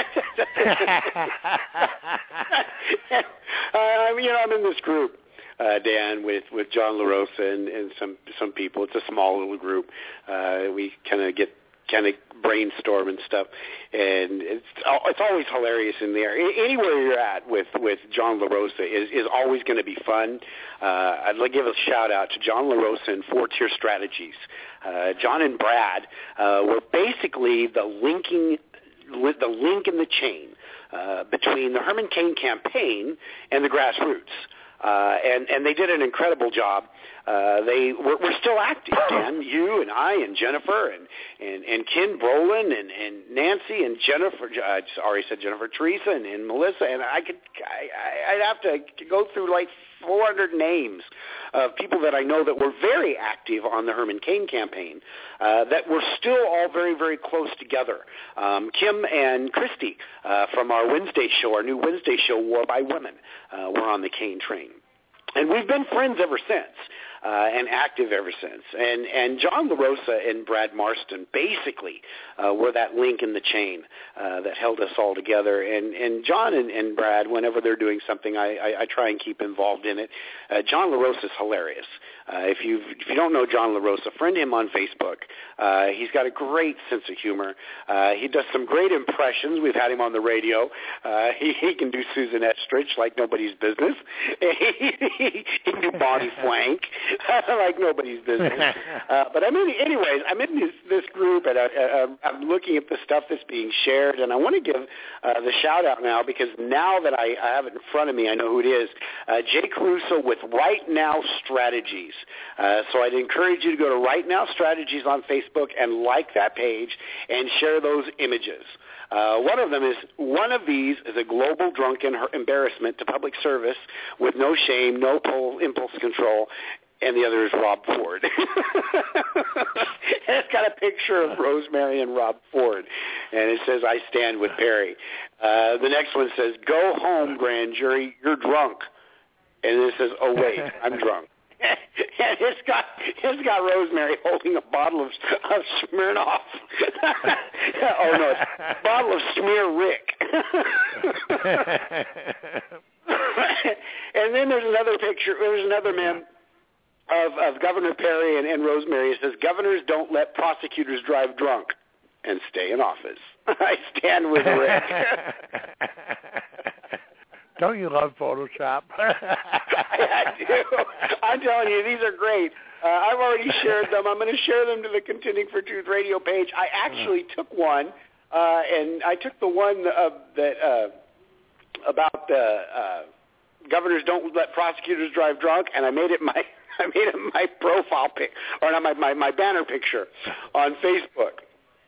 I'm in this group, Dan, with John LaRosa and some people. It's a small little group. We kind of brainstorm and stuff, and it's always hilarious in there. Anywhere you're at with John LaRosa is always going to be fun. I'd like to give a shout out to John LaRosa and Four Tier Strategies. John and Brad were basically the link in the chain between the Herman Cain campaign and the grassroots. And they did an incredible job. We're still active, Dan. You and I and Jennifer and Ken Brolin and Nancy and Jennifer. I already said Jennifer, Teresa and Melissa. And I'd have to go through like 400 names of people that I know that were very active on the Herman Cain campaign that were still all very, very close together. Kim and Christy from our Wednesday show, our new Wednesday show, War by Women, were on the Cain train. And we've been friends ever since. And active ever since. And John LaRosa and Brad Marston basically were that link in the chain that held us all together. And John and Brad, whenever they're doing something, I try and keep involved in it. John LaRosa is hilarious. If you don't know John LaRosa, friend him on Facebook. He's got a great sense of humor. He does some great impressions. We've had him on the radio. He can do Susan Estrich like nobody's business. He can do Bonnie Flank like nobody's business. But anyways, I'm in this group, and I'm looking at the stuff that's being shared, and I want to give the shout-out now, because now that I have it in front of me, I know who it is. Jay Caruso with Right Now Strategies. So I'd encourage you to go to Right Now Strategies on Facebook and like that page and share those images. One of these is a global drunken embarrassment to public service with no shame, no impulse control, and the other is Rob Ford. It's got a picture of Rosemary and Rob Ford, and it says, "I stand with Perry." The next one says, "Go home, grand jury, you're drunk." And it says, "Oh, wait, I'm drunk." And it's got Rosemary holding a bottle of Smirnoff. Oh, no, it's a bottle of Smear Rick. And then there's another picture. There's another man of Governor Perry and Rosemary. It says, "Governors don't let prosecutors drive drunk and stay in office. I stand with Rick." Don't you love Photoshop? I do. I'm telling you, these are great. I've already shared them. I'm going to share them to the Contending for Truth radio page. I actually took one, and I took the one about governors don't let prosecutors drive drunk, and I made it my profile pic, or not my banner picture on Facebook.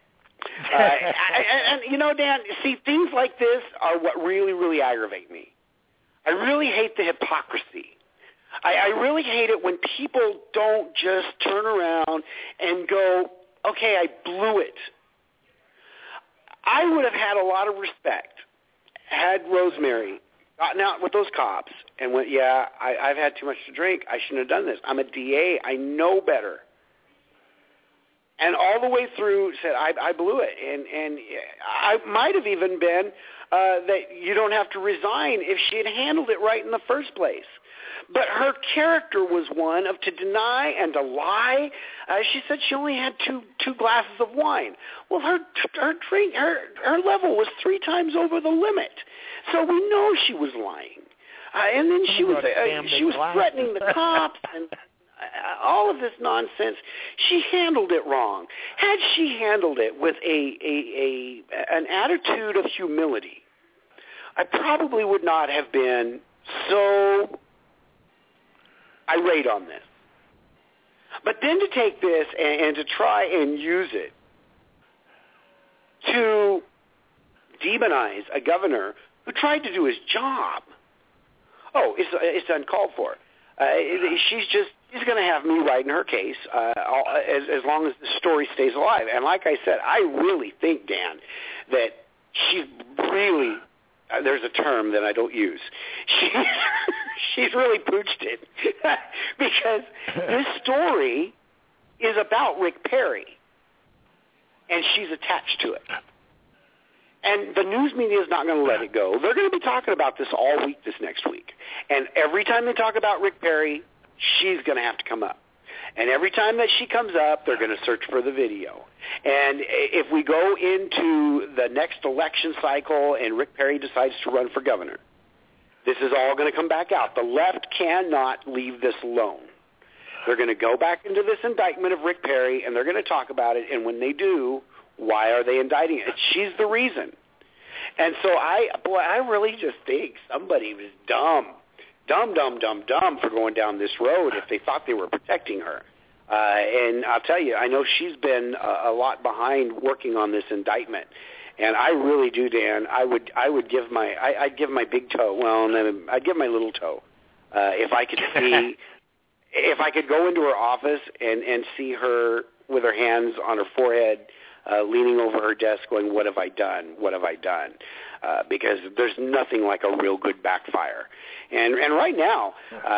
And you know, Dan, see, things like this are what really, really aggravate me. I really hate the hypocrisy. I really hate it when people don't just turn around and go, "Okay, I blew it." I would have had a lot of respect had Rosemary gotten out with those cops and went, "Yeah, I've had too much to drink. I shouldn't have done this. I'm a DA. I know better." And all the way through said, I blew it. And I might have even been that you don't have to resign if she had handled it right in the first place. But her character was one of to deny and to lie. She said she only had two glasses of wine. Well, her level was 3 times over the limit. So we know she was lying. And then she was threatening the cops and all of this nonsense. She handled it wrong. Had she handled it with an attitude of humility, I probably would not have been so irate on this. But then to take this and to try and use it to demonize a governor who tried to do his job, it's uncalled for. She's going to have me writing her case as long as the story stays alive. And like I said, I really think, Dan, that she's really, there's a term that I don't use. She's really pooched it because this story is about Rick Perry, and she's attached to it. And the news media is not going to let it go. They're going to be talking about this all week this next week. And every time they talk about Rick Perry, she's going to have to come up. And every time that she comes up, they're going to search for the video. And if we go into the next election cycle and Rick Perry decides to run for governor, this is all going to come back out. The left cannot leave this alone. They're going to go back into this indictment of Rick Perry, and they're going to talk about it. And when they do, why are they indicting it? She's the reason. And so I really just think somebody was dumb for going down this road if they thought they were protecting her. And I'll tell you, I know she's been a lot behind working on this indictment. And I really do, Dan. I'd give my big toe. Well, no, I'd give my little toe if I could see, if I could go into her office and see her with her hands on her forehead, leaning over her desk, going, "What have I done? What have I done?" Because there's nothing like a real good backfire. And right now,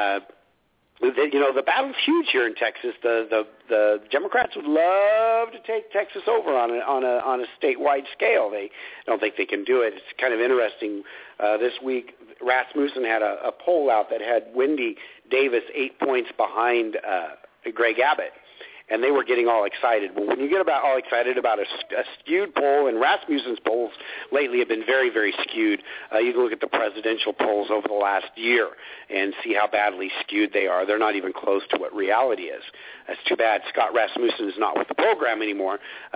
the battle's huge here in Texas. The Democrats would love to take Texas over on a statewide scale. They don't think they can do it. It's kind of interesting. This week, Rasmussen had a poll out that had Wendy Davis 8 points behind Greg Abbott. And they were getting all excited. But when you get all excited about a skewed poll, and Rasmussen's polls lately have been very, very skewed. You can look at the presidential polls over the last year and see how badly skewed they are. They're not even close to what reality is. That's too bad. Scott Rasmussen is not with the program anymore.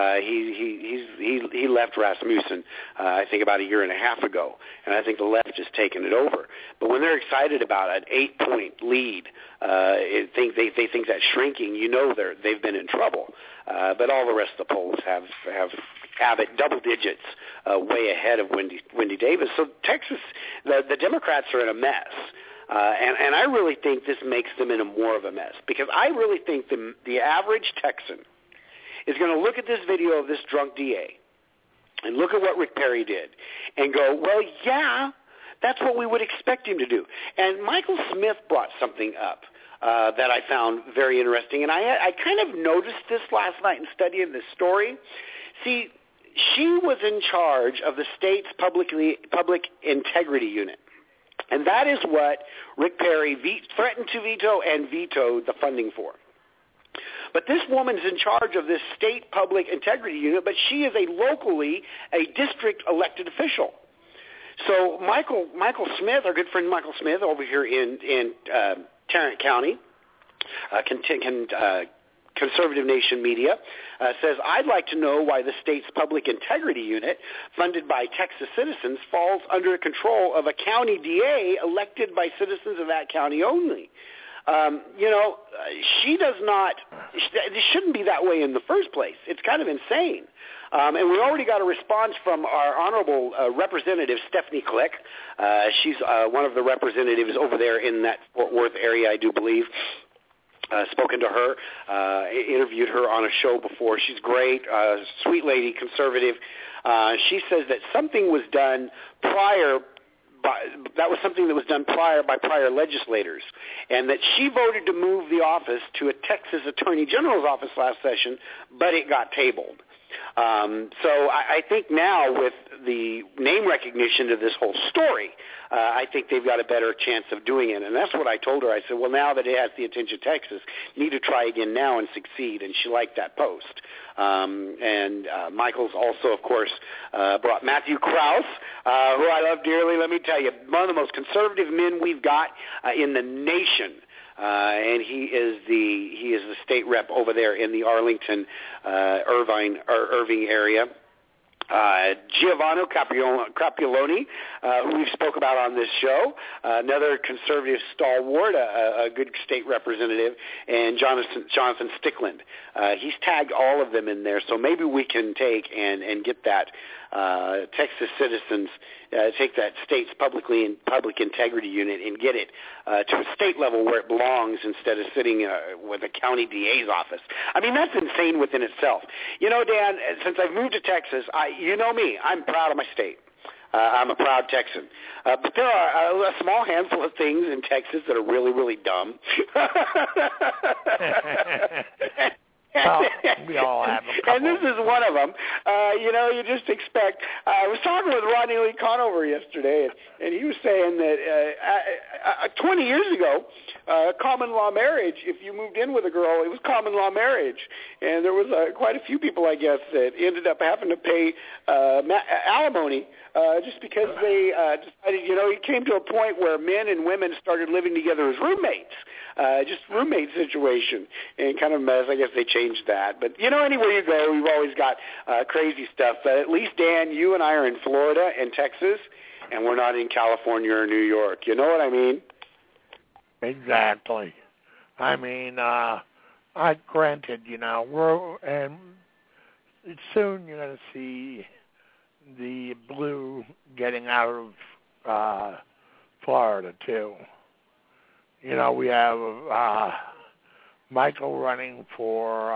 He left Rasmussen, I think, about a year and a half ago, and I think the left has taken it over. But when they're excited about an 8-point lead, they think that's shrinking. You know they've been in trouble. But all the rest of the polls have Abbott double digits, way ahead of Wendy Davis. So Texas, the Democrats are in a mess. And I really think this makes them in more of a mess, because I really think the average Texan is going to look at this video of this drunk DA and look at what Rick Perry did and go, well, yeah, that's what we would expect him to do. And Michael Smith brought something up that I found very interesting, and I kind of noticed this last night in studying this story. See, she was in charge of the state's public integrity unit. And that is what Rick Perry threatened to veto and vetoed the funding for. But this woman's in charge of this state public integrity unit, but she is a district elected official. So Michael Smith, our good friend Michael Smith over here in Tarrant County, Conservative Nation Media, says, I'd like to know why the state's public integrity unit, funded by Texas citizens, falls under control of a county DA elected by citizens of that county only. She does not, it shouldn't be that way in the first place. It's kind of insane. And we already got a response from our honorable representative, Stephanie Click. She's one of the representatives over there in that Fort Worth area, I do believe. Spoken to her, interviewed her on a show before. She's great, sweet lady, conservative. She says that something was done prior that was something that was done by prior legislators, and that she voted to move the office to a Texas Attorney General's office last session, but it got tabled. So I think now with the name recognition to this whole story, I think they've got a better chance of doing it. And that's what I told her. I said, well, now that it has the attention of Texas, you need to try again now and succeed. And she liked that post. And Michael's also, of course, brought Matthew Krause, who I love dearly. Let me tell you, one of the most conservative men we've got in the nation. And he is the state rep over there in the Arlington, Irving area. Giovanni Capilloni, who we've spoke about on this show, another conservative stalwart, a good state representative, and Jonathan Stickland. He's tagged all of them in there, so maybe we can take and get that Texas citizens, take that state's public integrity unit and get it to a state level where it belongs instead of sitting with a county DA's office. I mean, that's insane within itself. You know, Dan, since I've moved to Texas, you know me, I'm proud of my state. I'm a proud Texan. But there are a small handful of things in Texas that are really, really dumb. Well, we all have a couple. And this is one of them. You just expect. I was talking with Rodney Lee Conover yesterday, and he was saying that 20 years ago, common law marriage, if you moved in with a girl, it was common law marriage. And there was quite a few people, I guess, that ended up having to pay alimony just because they decided, it came to a point where men and women started living together as roommates, just roommate situation, and kind of mess. I guess they changed that. But, anywhere you go, we've always got crazy stuff. But at least, Dan, you and I are in Florida and Texas, and we're not in California or New York. You know what I mean? Exactly. I mean, granted, and soon you're going to see the blue getting out of Florida, too. We have Michael running for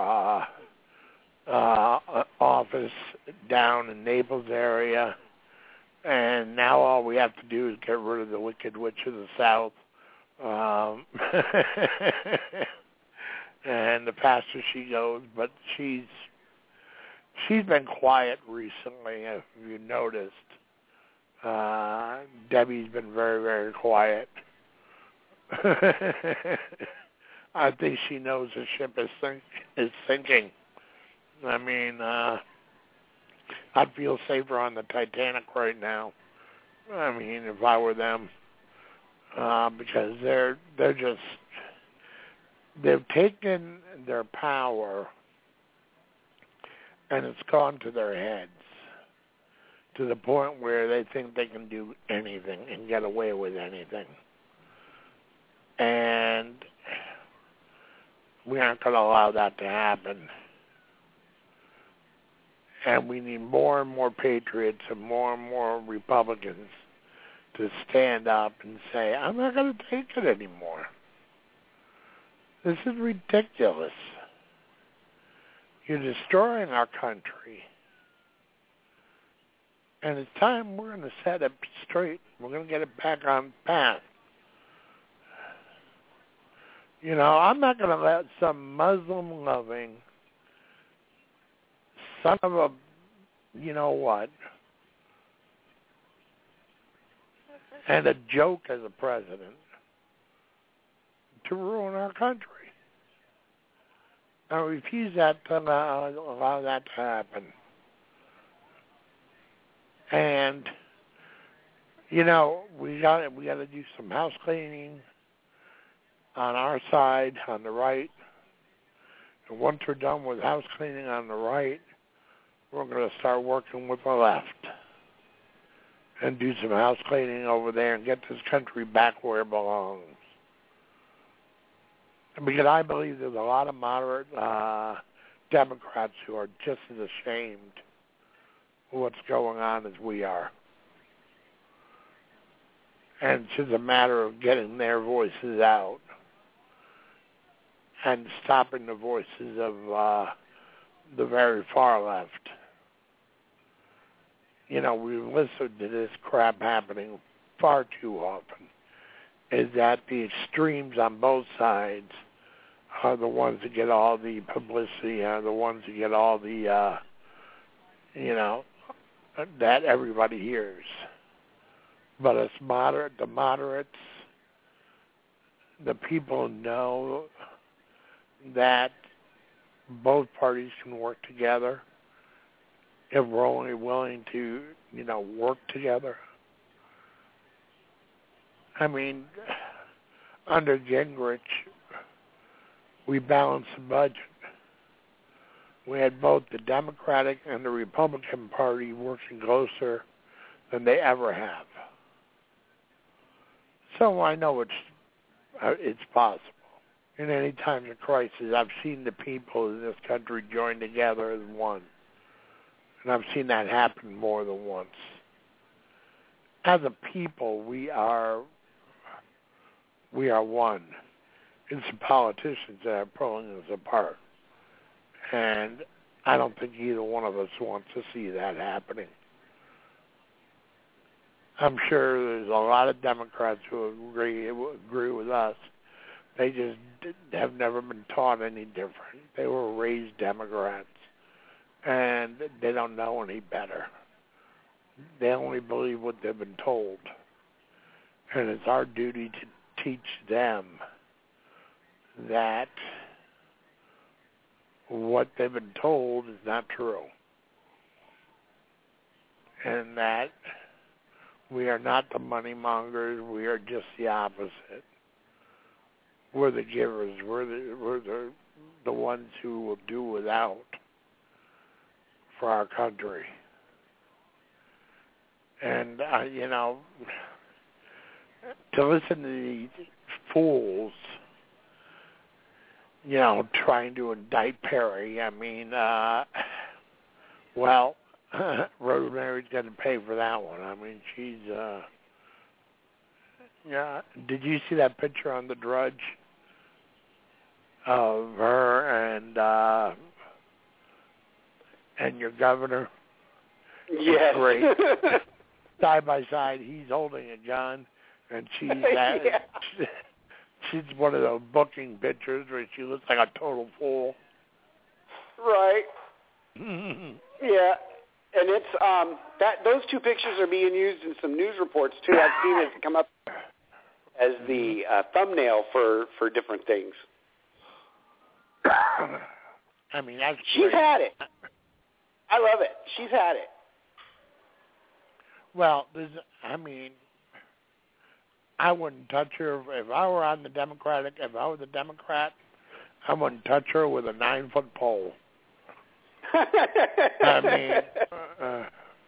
office down in Naples area, and now all we have to do is get rid of the Wicked Witch of the South. And the faster she goes, but she's been quiet recently, if you noticed. Debbie's been very, very quiet. I think she knows the ship is sinking. I mean, I'd feel safer on the Titanic right now. I mean, if I were them, because they've taken their power and it's gone to their heads to the point where they think they can do anything and get away with anything. And we aren't going to allow that to happen. And we need more and more patriots and more Republicans to stand up and say, I'm not going to take it anymore. This is ridiculous. You're destroying our country. And it's time we're going to set it straight. We're going to get it back on path. I'm not going to let some Muslim-loving son of a, and a joke as a president to ruin our country. I refuse to allow that to happen. And we got to do some house cleaning on our side, on the right. And once we're done with house cleaning on the right, we're going to start working with the left and do some house cleaning over there and get this country back where it belongs. Because I believe there's a lot of moderate Democrats who are just as ashamed of what's going on as we are. And it's just a matter of getting their voices out and stopping the voices of the very far left. We've listened to this crap happening far too often, is that the extremes on both sides are the ones that get all the publicity, are the ones that get all the, that everybody hears. But it's the moderates, the people know that both parties can work together if we're only willing to, work together. I mean, under Gingrich, we balanced the budget. We had both the Democratic and the Republican Party working closer than they ever have. So I know it's possible. In any time of crisis, I've seen the people in this country join together as one. And I've seen that happen more than once. As a people, we are one. It's the politicians that are pulling us apart. And I don't think either one of us wants to see that happening. I'm sure there's a lot of Democrats who agree with us. They just have never been taught any different. They were raised Democrats, and they don't know any better. They only believe what they've been told. And it's our duty to teach them that what they've been told is not true. And that we are not the money mongers. We are just the opposite. We're the givers. We're the ones who will do without for our country. And, to listen to these fools, trying to indict Perry, I mean, Rosemary's going to pay for that one. I mean, she's, did you see that picture on the Drudge of her and your governor? Yes. Great. Side by side, he's holding a gun, and she's she's one of those booking pictures where she looks like a total fool. Right. Yeah. And it's those two pictures are being used in some news reports too. I've seen it come up as the thumbnail for different things. I mean, that's she's great. had it. I love it. She's had it. Well, I wouldn't touch her if I were on the Democratic. If I was a Democrat, I wouldn't touch her with a 9-foot pole. I mean,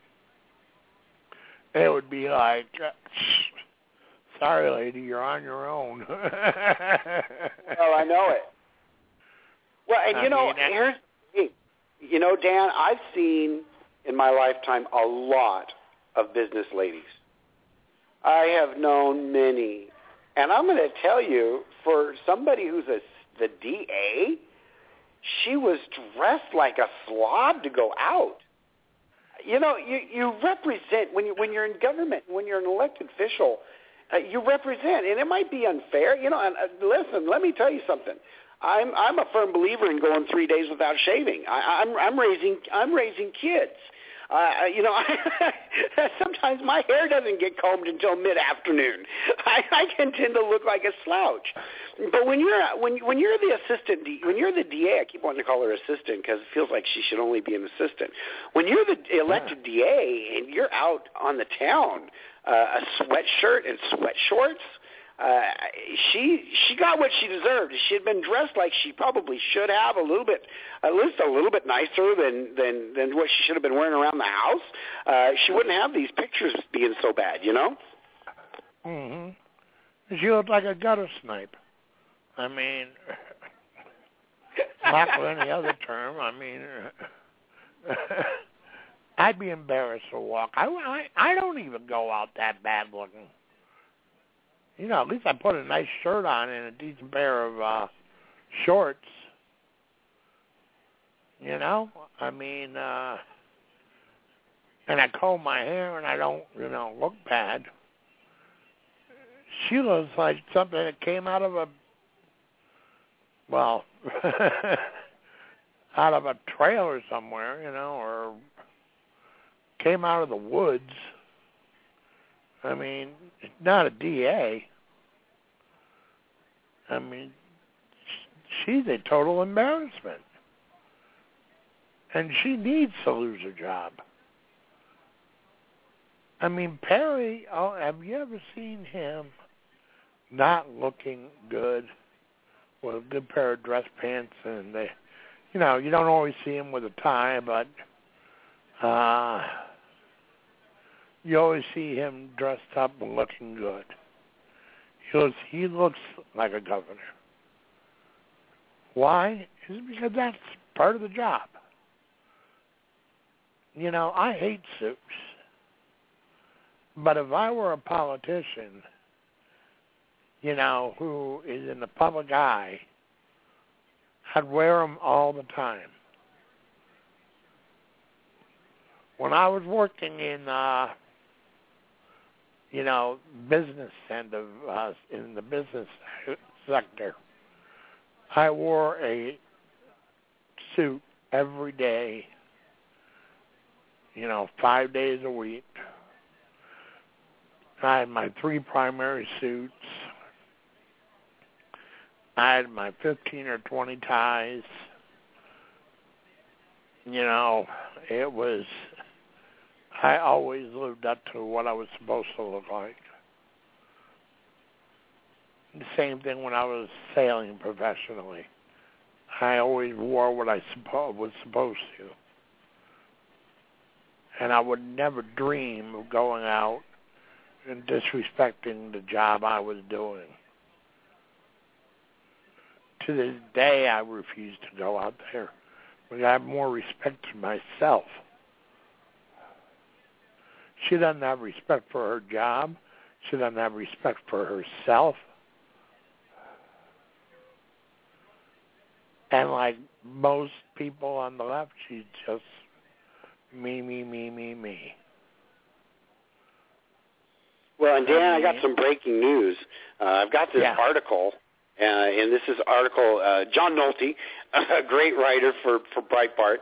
it would be like, sorry, lady, you're on your own. Well, I know it. Well, and Dan, I've seen in my lifetime a lot of business ladies. I have known many. And I'm going to tell you, for somebody who's the DA, she was dressed like a slob to go out. You represent, when you're in government, when you're an elected official, you represent, and it might be unfair. And listen, let me tell you something. I'm a firm believer in going 3 days without shaving. I'm raising kids. Sometimes my hair doesn't get combed until mid-afternoon. I can tend to look like a slouch. But when you're the assistant, when you're the DA, I keep wanting to call her assistant because it feels like she should only be an assistant. When you're the elected DA and you're out on the town, a sweatshirt and sweat shorts, she got what she deserved. She had been dressed like she probably should have, at least a little bit nicer than what she should have been wearing around the house. She wouldn't have these pictures being so bad, Mm-hmm. She looked like a gutter snipe. I mean, not for any other term. I mean, I'd be embarrassed to walk. I don't even go out that bad looking. At least I put a nice shirt on and a decent pair of shorts. I mean, and I comb my hair and I don't, look bad. she looks like something that came out of out of a trailer somewhere, or came out of the woods. I mean, not a DA. I mean, she's a total embarrassment. And she needs to lose her job. I mean, Perry, have you ever seen him not looking good with a good pair of dress pants? And you don't always see him with a tie, but you always see him dressed up and looking good. He looks like a governor. Why? It's because that's part of the job. I hate suits. But if I were a politician, who is in the public eye, I'd wear them all the time. When I was working in, business end of in the business sector, I wore a suit every day, 5 days a week. I had my 3 primary suits. I had my 15 or 20 ties. I always lived up to what I was supposed to look like. The same thing when I was sailing professionally. I always wore what I was supposed to. And I would never dream of going out and disrespecting the job I was doing. To this day, I refuse to go out there because I have more respect for myself. She doesn't have respect for her job. She doesn't have respect for herself. And like most people on the left, she's just me. Well, and Dan, I got some breaking news. I've got this article, and this is article John Nolte, a great writer for Breitbart.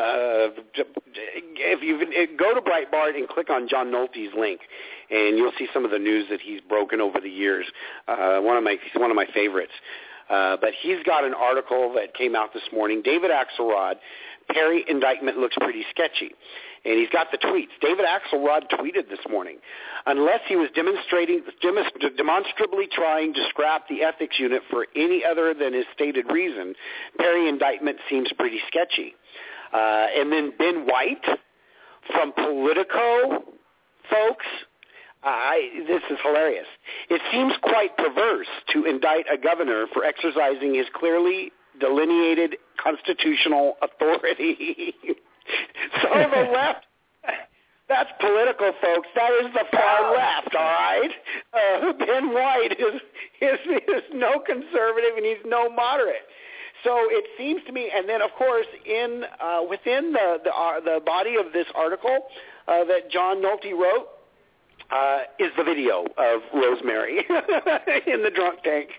If you go to Breitbart and click on John Nolte's link, and you'll see some of the news that he's broken over the years. He's one of my favorites. But he's got an article that came out this morning. David Axelrod, Perry indictment looks pretty sketchy. And he's got the tweets. David Axelrod tweeted this morning, unless he was demonstrably trying to scrap the ethics unit for any other than his stated reason, Perry indictment seems pretty sketchy. And then Ben White from Politico, folks, this is hilarious. It seems quite perverse to indict a governor for exercising his clearly delineated constitutional authority. So the left, that's Political, folks. That is the far left, all right? Ben White is no conservative and he's no moderate. So it seems to me, and then of course within the body of this article that John Nolte wrote is the video of Rosemary in the drunk tank.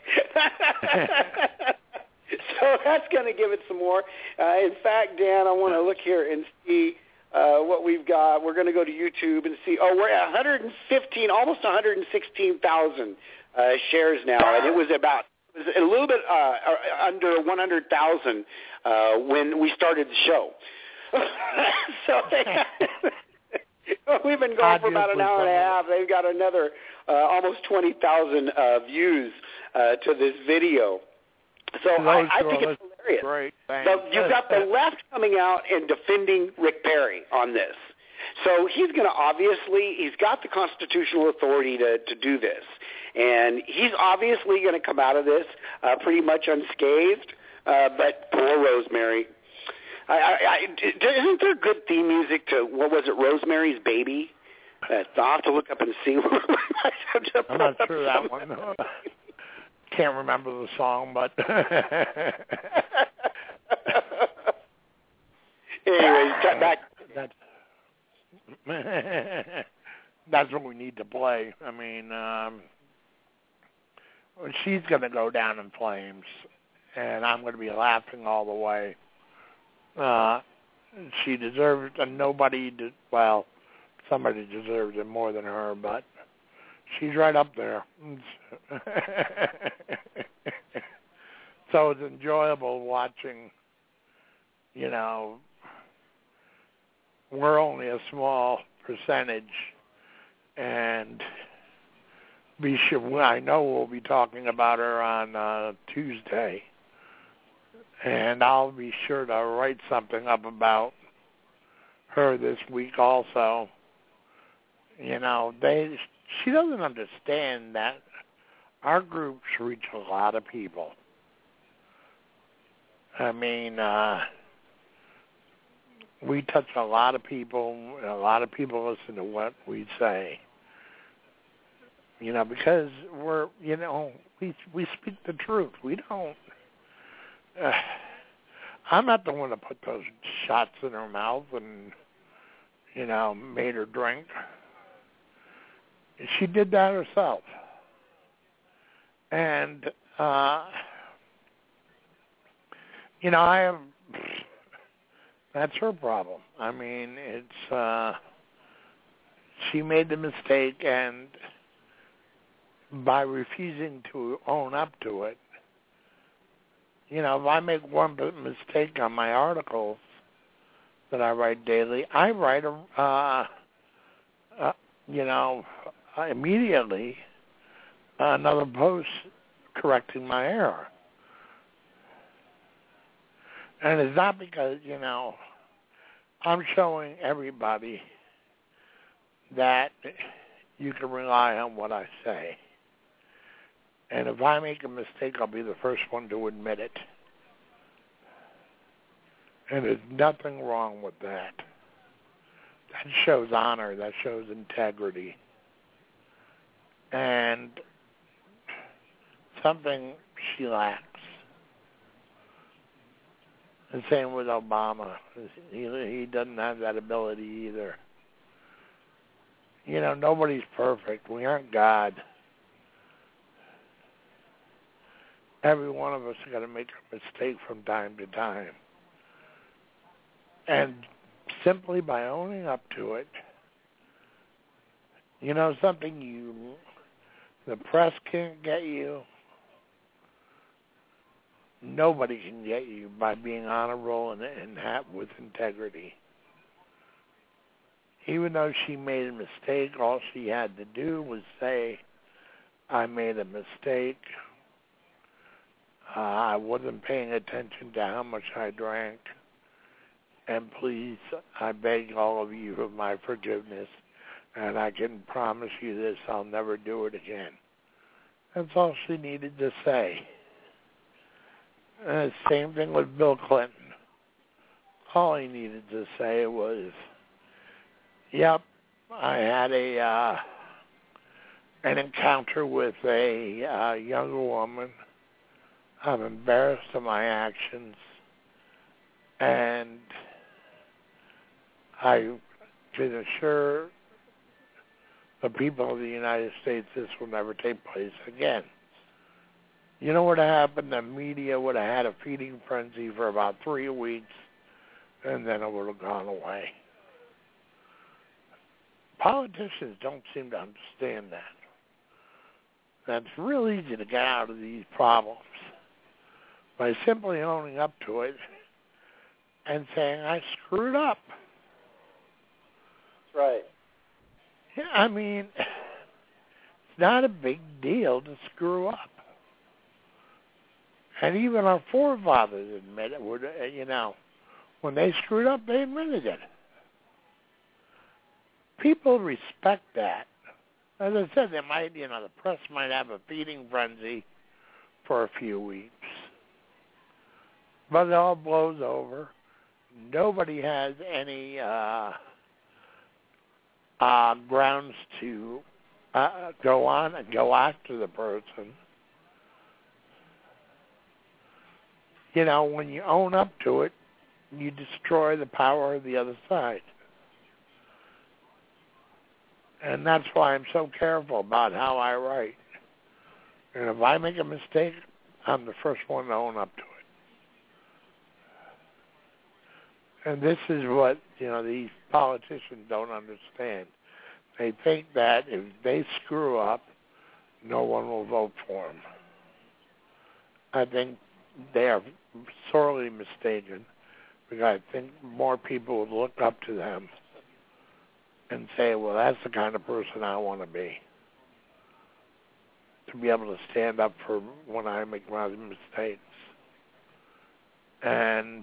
So that's going to give it some more. In fact, Dan, I want to look here and see what we've got. We're going to go to YouTube and see. Oh, we're at 115, almost 116,000 shares now, and it was a little bit under 100,000 when we started the show. So we've been going for about an hour and a half. They've got another almost 20,000 views to this video. So I think it's hilarious. Great. So you've got the left coming out and defending Rick Perry on this. So he's got the constitutional authority to do this. And he's obviously going to come out of this pretty much unscathed. But poor Rosemary. Isn't there good theme music to, what was it, Rosemary's Baby? I'll have to look up and see. I'm not sure that one. Can't remember the song, but anyways, back. That's what we need to play. I mean, she's going to go down in flames, and I'm going to be laughing all the way. She deserves, and somebody deserves it more than her, but she's right up there. So it's enjoyable watching, we're only a small percentage, and be sure, I know we'll be talking about her on Tuesday, and I'll be sure to write something up about her this week also. She doesn't understand that our groups reach a lot of people. I mean, we touch a lot of people, and a lot of people listen to what we say. Because we're, we speak the truth. We don't. I'm not the one that put those shots in her mouth and, made her drink. She did that herself. And, that's her problem. I mean, it's, she made the mistake, and by refusing to own up to it, if I make one mistake on my articles that I write daily, I write, immediately another post correcting my error. And it's not because, I'm showing everybody that you can rely on what I say. And if I make a mistake, I'll be the first one to admit it. And there's nothing wrong with that. That shows honor. That shows integrity. And something she lacks. The same with Obama. He doesn't have that ability either. Nobody's perfect. We aren't God. Every one of us is going to make a mistake from time to time. And simply by owning up to it, something the press can't get you, nobody can get you by being honorable and with integrity. Even though she made a mistake, all she had to do was say, I made a mistake. I wasn't paying attention to how much I drank. And please, I beg all of you of my forgiveness. And I can promise you this, I'll never do it again. That's all she needed to say. And the same thing with Bill Clinton. All he needed to say was, yep, I had an encounter with a younger woman. I'm embarrassed of my actions, and I can assure the people of the United States this will never take place again. You know what happened? The media would have had a feeding frenzy for about 3 weeks, and then it would have gone away. Politicians don't seem to understand that. That's real easy to get out of these problems by simply owning up to it and saying, I screwed up. That's right. Yeah, I mean, it's not a big deal to screw up. And even our forefathers admit it. When they screwed up, they admitted it. People respect that. As I said, they might, the press might have a feeding frenzy for a few weeks. But it all blows over. Nobody has any grounds to go on and go after the person. When you own up to it, you destroy the power of the other side. And that's why I'm so careful about how I write. And if I make a mistake, I'm the first one to own up to it. And this is what, these politicians don't understand. They think that if they screw up, no one will vote for them. I think they are sorely mistaken, because I think more people would look up to them and say, well, that's the kind of person I want to be able to stand up for when I make my mistakes. And,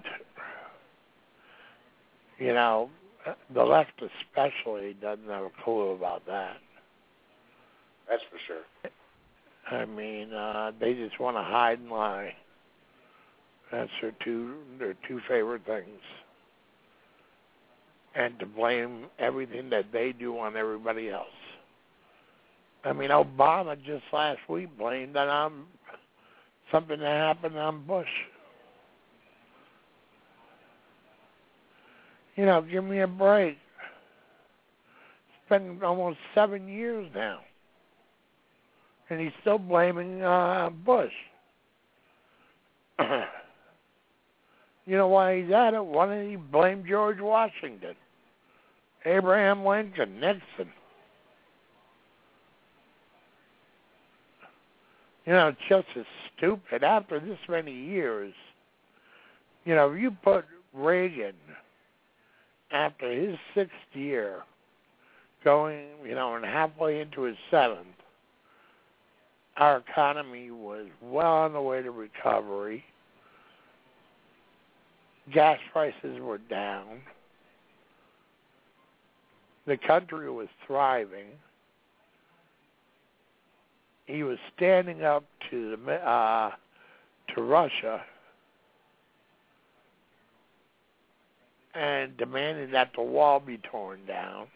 the left especially doesn't have a clue about that. That's for sure. I mean, they just want to hide and lie. That's their two favorite things. And to blame everything that they do on everybody else. I mean, Obama just last week blamed that on something that happened on Bush. Give me a break. It's been almost 7 years now. And he's still blaming Bush. You know why he's at it? Why didn't he blame George Washington, Abraham Lincoln, Nixon? It's just as stupid. After this many years, you put Reagan after his 6th year, going, and halfway into his 7th, our economy was well on the way to recovery. Gas prices were down. The country was thriving. He was standing up to Russia and demanding that the wall be torn down.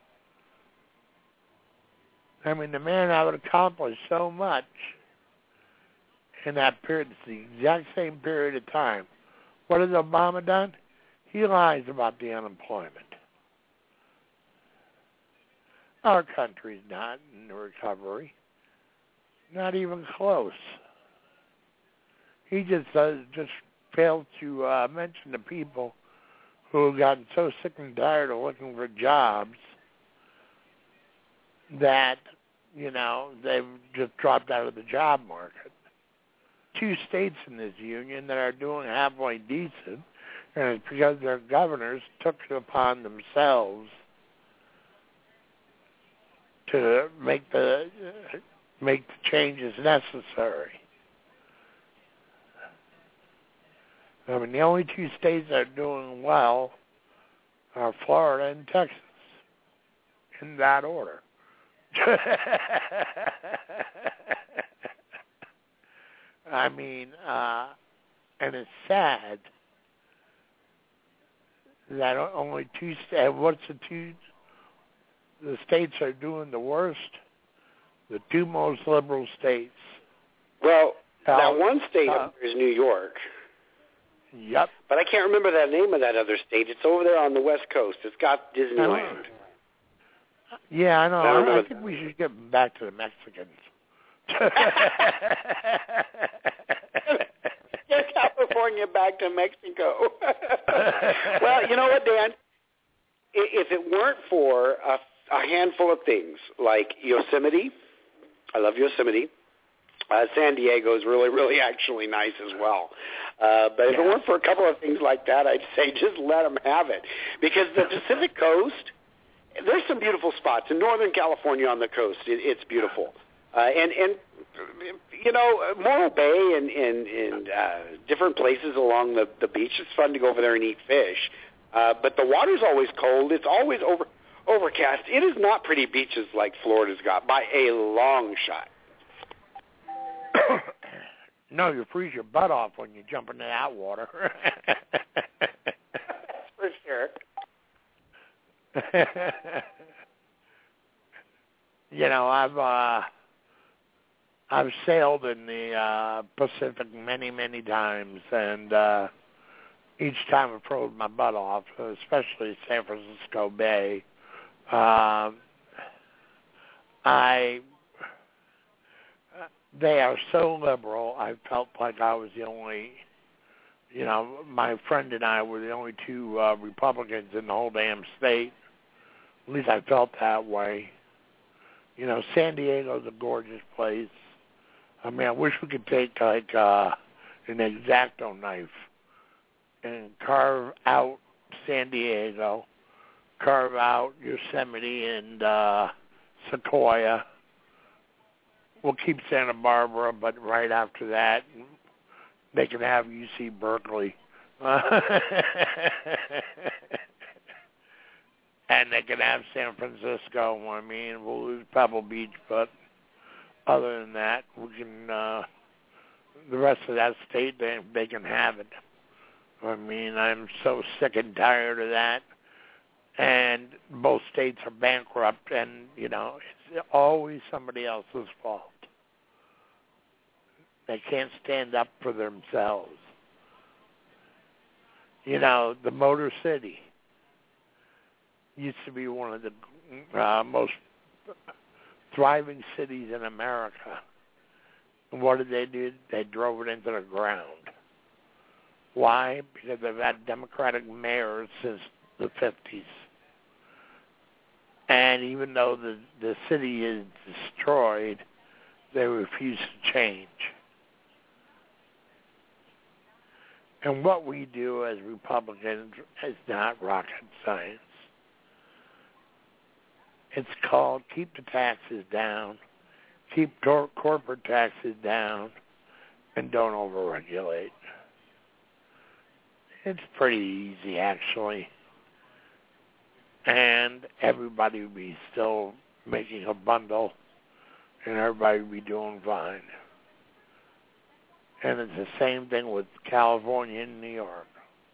I mean, the man had accomplished so much in that period. It's the exact same period of time. What has Obama done? He lies about the unemployment. Our country's not in recovery. Not even close. He just failed to mention the people who have gotten so sick and tired of looking for jobs that, they've just dropped out of the job market. 2 states in this union that are doing halfway decent, and it's because their governors took it upon themselves to make the changes necessary. I mean, the only 2 states that are doing well are Florida and Texas, in that order. I mean, and it's sad that only 2 states, what's the states are doing the worst? The 2 most liberal states. Well, that one state up there is New York. Yep. But I can't remember the name of that other state. It's over there on the West Coast. It's got Disneyland. Yeah, I know. I think we should get back to the Mexicans. Get California back to Mexico. Well, you know what, Dan? If it weren't for a handful of things like Yosemite, I love Yosemite. San Diego is really, really actually nice as well. But if it weren't for a couple of things like that, I'd say just let them have it. Because the Pacific Coast, there's some beautiful spots. In Northern California on the coast, it's beautiful. And Morro Bay and different places along the beach, it's fun to go over there and eat fish. But the water's always cold. It's always overcast. It is not pretty beaches like Florida's got by a long shot. No, you freeze your butt off when you jump into that water. That's for sure. I've sailed in the Pacific many, many times, and each time I froze my butt off, especially San Francisco Bay. they are so liberal. I felt like I was the only, my friend and I were the only two Republicans in the whole damn state. At least I felt that way. San Diego's a gorgeous place. I mean, I wish we could take like an X-Acto knife and carve out San Diego, carve out Yosemite and Sequoia. We'll keep Santa Barbara, but right after that, they can have UC Berkeley. And they can have San Francisco. I mean, we'll lose Pebble Beach, but other than that, we can, the rest of that state, they can have it. I mean, I'm so sick and tired of that. And both states are bankrupt, and, it's always somebody else's fault. They can't stand up for themselves. The Motor City used to be one of the most thriving cities in America. And what did they do? They drove it into the ground. Why? Because they've had Democratic mayors since the 50s. And even though the city is destroyed, they refuse to change. And what we do as Republicans is not rocket science. It's called keep the taxes down, keep corporate taxes down, and don't overregulate. It's pretty easy, actually. And everybody would be still making a bundle, and everybody would be doing fine. And it's the same thing with California and New York.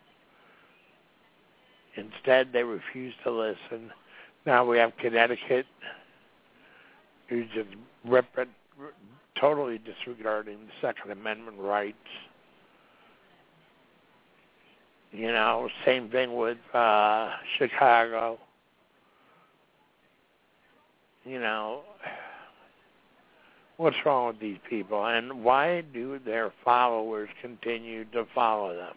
Instead, they refuse to listen. Now we have Connecticut, who's just totally disregarding the Second Amendment rights. Same thing with Chicago. What's wrong with these people? And why do their followers continue to follow them?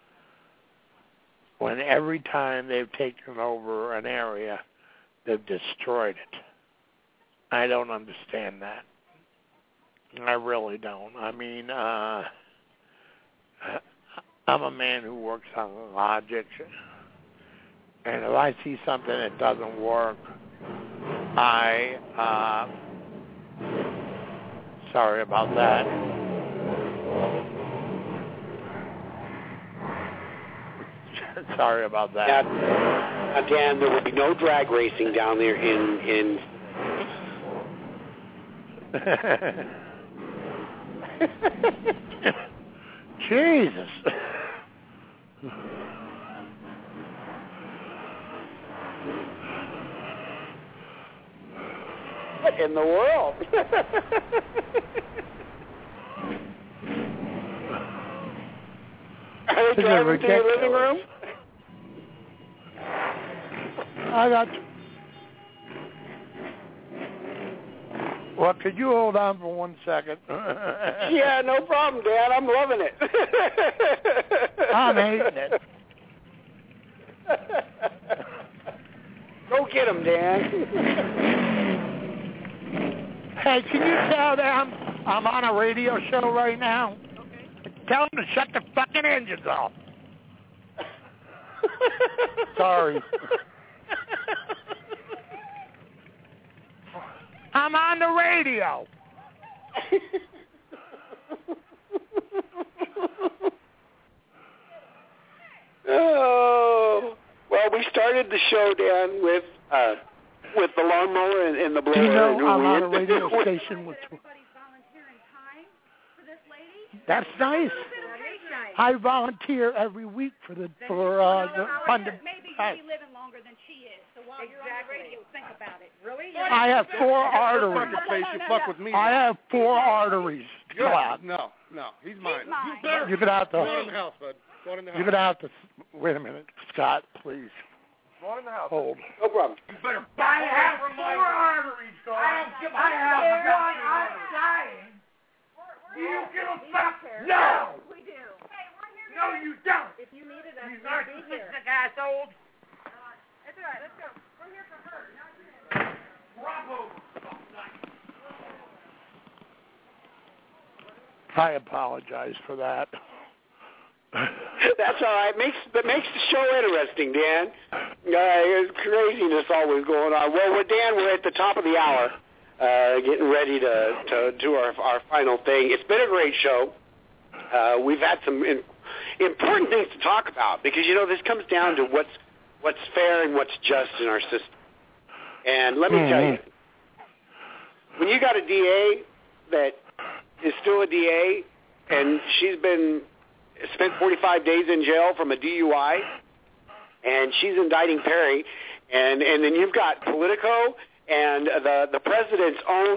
When every time they've taken over an area, they've destroyed it. I don't understand that. I really don't. I mean, I'm a man who works on logic, and if I see something that doesn't work, sorry about that. Sorry about that. Now, Dan, there will be no drag racing down there in Jesus. What in the world? Are they driving to your living room? I got... Well, could you hold on for 1 second? Yeah, no problem, Dad. I'm loving it. I'm hating it. Go get him, Dan. Hey, can you tell them I'm on a radio show right now? Okay. Tell them to shut the fucking engines off. Sorry. I'm on the radio. Oh, well, we started the show, Dan, with the lawnmower and the blower. Do you know I'm on a radio station with... That's nice. I volunteer every week for the fund. Maybe you'll be living longer than she is. So while you're on the radio, think about it. Really? I have 4 arteries. You fuck with me. I have 4 arteries. Good. God. No, he's mine. You're gonna have to. Go in the house, bud. Go in the house. You're gonna have to. Wait a minute, Scott, please. Go in the house. Hold. No problem. You better I have 4 arteries, Scott. I don't give a I have fuck. one. I'm dying. I apologize for that. That's all right. That makes the show interesting, Dan. There's craziness always going on. Well, Dan, we're at the top of the hour, getting ready to do our final thing. It's been a great show. We've had some important things to talk about because, this comes down to what's fair and what's just in our system. And let me tell you, when you got a DA that is still a DA and she's spent 45 days in jail from a DUI, and she's indicting Perry, and then you've got Politico and the president's own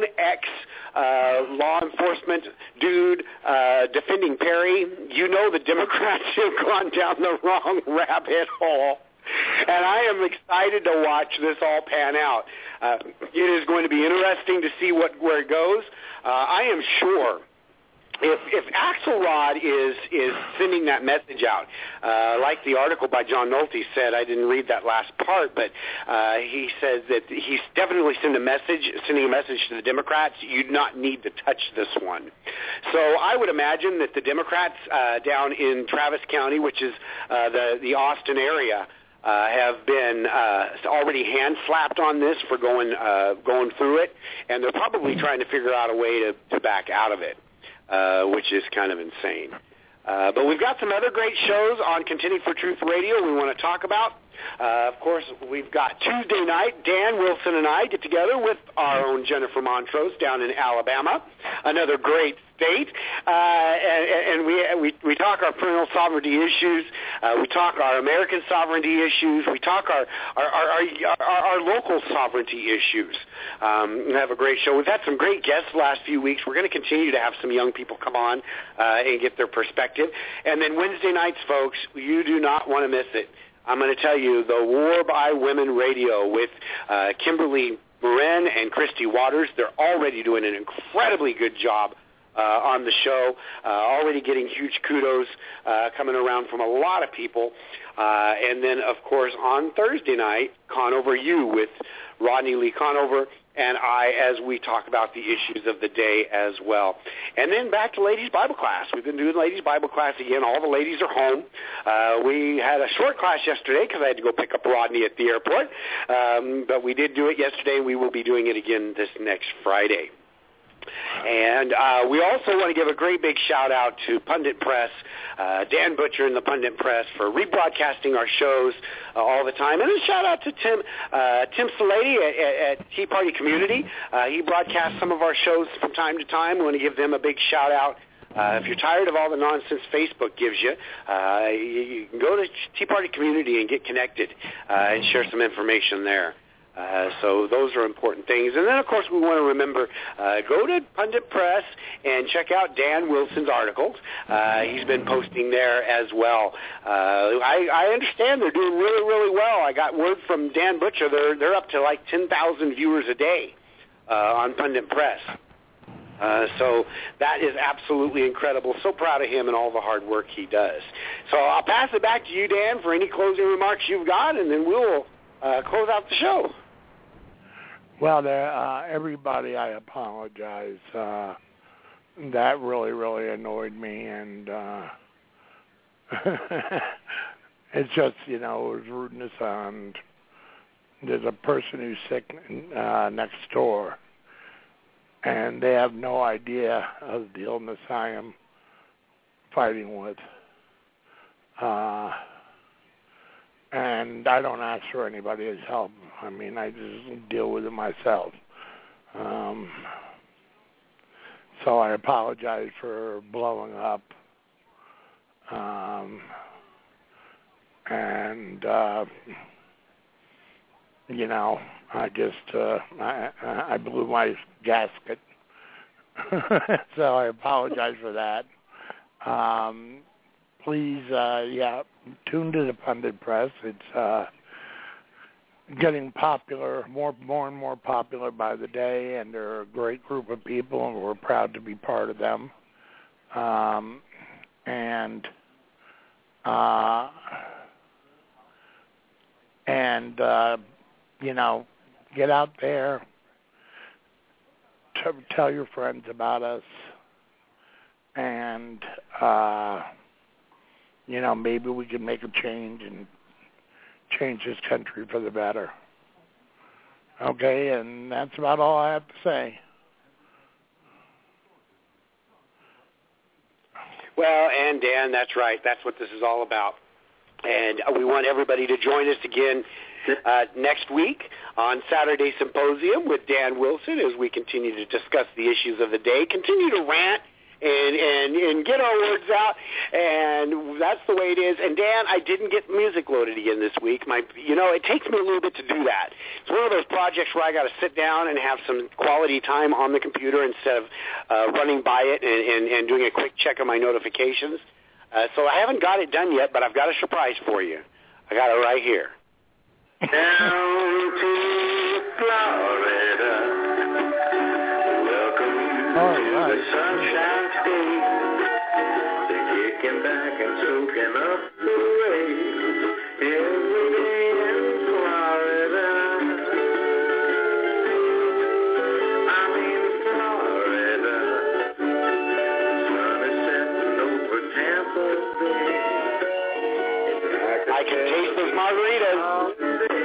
ex-law enforcement dude defending Perry. The Democrats have gone down the wrong rabbit hole. And I am excited to watch this all pan out. It is going to be interesting to see where it goes. I am sure if Axelrod is sending that message out, like the article by John Nolte said, I didn't read that last part, but he says that he's definitely sending a message to the Democrats. You do not need to touch this one. So I would imagine that the Democrats down in Travis County, which is the Austin area, have been already hand-slapped on this for going through it, and they're probably trying to figure out a way to back out of it, which is kind of insane. But we've got some other great shows on Contending for Truth Radio we want to talk about. Of course, we've got Tuesday night. Dan Wilson and I get together with our own Jennifer Montrose down in Alabama, another great state, and we talk our parental sovereignty issues. We talk our American sovereignty issues. We talk our local sovereignty issues. We have a great show. We've had some great guests the last few weeks. We're going to continue to have some young people come on and get their perspective. And then Wednesday nights, folks, you do not want to miss it. I'm going to tell you the War by Women Radio with Kimberly Marin and Christy Waters. They're already doing an incredibly good job on the show, already getting huge kudos coming around from a lot of people. And then, of course, on Thursday night, Conover U with Rodney Lee Conover and I as we talk about the issues of the day as well. And then back to Ladies Bible Class. We've been doing Ladies Bible Class again. All the ladies are home. We had a short class yesterday because I had to go pick up Rodney at the airport. But we did do it yesterday. We will be doing it again this next Friday. And we also want to give a great big shout-out to Pundit Press, Dan Butcher and the Pundit Press for rebroadcasting our shows all the time. And a shout-out to Tim Salady at Tea Party Community. He broadcasts some of our shows from time to time. We want to give them a big shout-out. If you're tired of all the nonsense Facebook gives you, you can go to Tea Party Community and get connected and share some information there. So those are important things. And then, of course, we want to remember, go to Pundit Press and check out Dan Wilson's articles. He's been posting there as well. I understand they're doing really, really well. I got word from Dan Butcher. They're up to like 10,000 viewers a day on Pundit Press. So that is absolutely incredible. So proud of him and all the hard work he does. So I'll pass it back to you, Dan, for any closing remarks you've got, and then we'll close out the show. Well, everybody, I apologize. That really, really annoyed me, and it's just, it was rudeness on. There's a person who's sick next door, and they have no idea of the illness I am fighting with. And I don't ask for anybody's help. I mean, I just deal with it myself. So I apologize for blowing up. I blew my gasket. So I apologize for that. Please, tune to the Pundit Press. It's getting popular, more and more popular by the day, and they're a great group of people, and we're proud to be part of them. Get out there, tell your friends about us, and maybe we can make a change and change this country for the better. Okay, and that's about all I have to say. Well, and Dan, that's right. That's what this is all about. And we want everybody to join us again next week on Saturday Symposium with Dan Wilson as we continue to discuss the issues of the day, continue to rant and get our words out, and that's the way it is. And Dan, I didn't get music loaded again this week. It takes me a little bit to do that. It's one of those projects where I got to sit down and have some quality time on the computer instead of running by it and doing a quick check of my notifications. So I haven't got it done yet, but I've got a surprise for you. I got it right here. Down to Florida, welcome to the Sunshine State. They're kicking back and soaking up the rain every day in Florida. I'm in Florida. The sun is setting over Tampa Bay. I can taste those margaritas.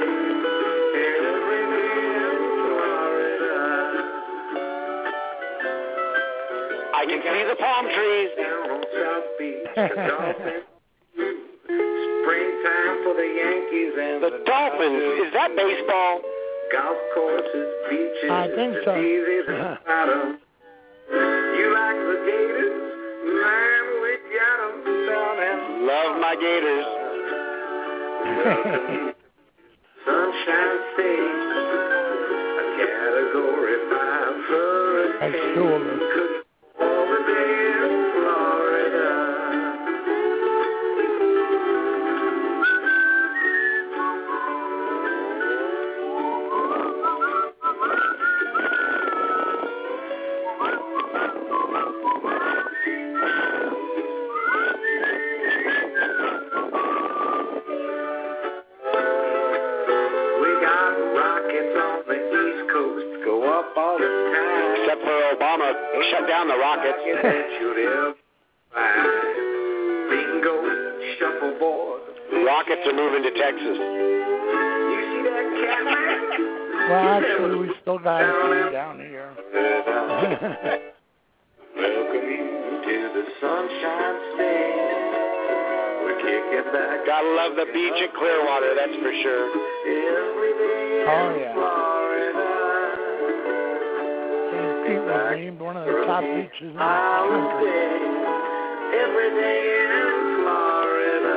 I can see the palm trees. Down on South Beach, the Dolphins. Springtime for the Yankees and the Dolphins. Is that baseball? Golf courses, beaches. I think so. Easy to bottom. You like the Gators? Man, we got them down and love my Gators. Sunshine State, a Category 5 hurricane. That's cool. Shut down the Rockets. Bingo, shuffleboard. Rockets are moving to Texas. You see that cat, man? Well, actually, we still got a few down here. Welcome you to the Sunshine State. We're kicking back. Gotta love the beach at Clearwater, that's for sure. Every day oh, yeah. Florida. It was named one of the top beaches in the country. Every day in Florida.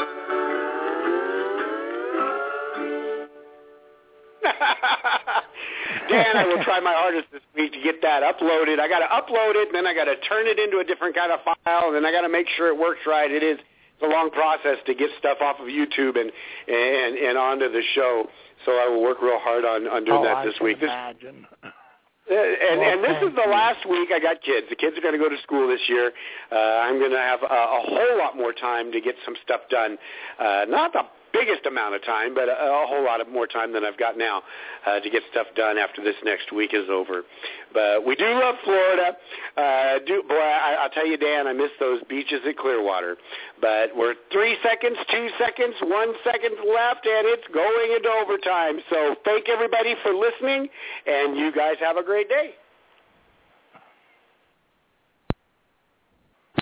Dan, I will try my hardest this week to get that uploaded. I got to upload it, and then I got to turn it into a different kind of file, and then I got to make sure it works right. It's a long process to get stuff off of YouTube and onto the show. So I will work real hard on doing that this week. Imagine. And this is the last week I got kids. The kids are going to go to school this year. I'm going to have a whole lot more time to get some stuff done. Not the biggest amount of time, but a whole lot more time than I've got now to get stuff done after this next week is over. But we do love Florida. I'll tell you, Dan, I miss those beaches at Clearwater. But we're 3 seconds, 2 seconds, 1 second left, and it's going into overtime. So thank everybody for listening, and you guys have a great day.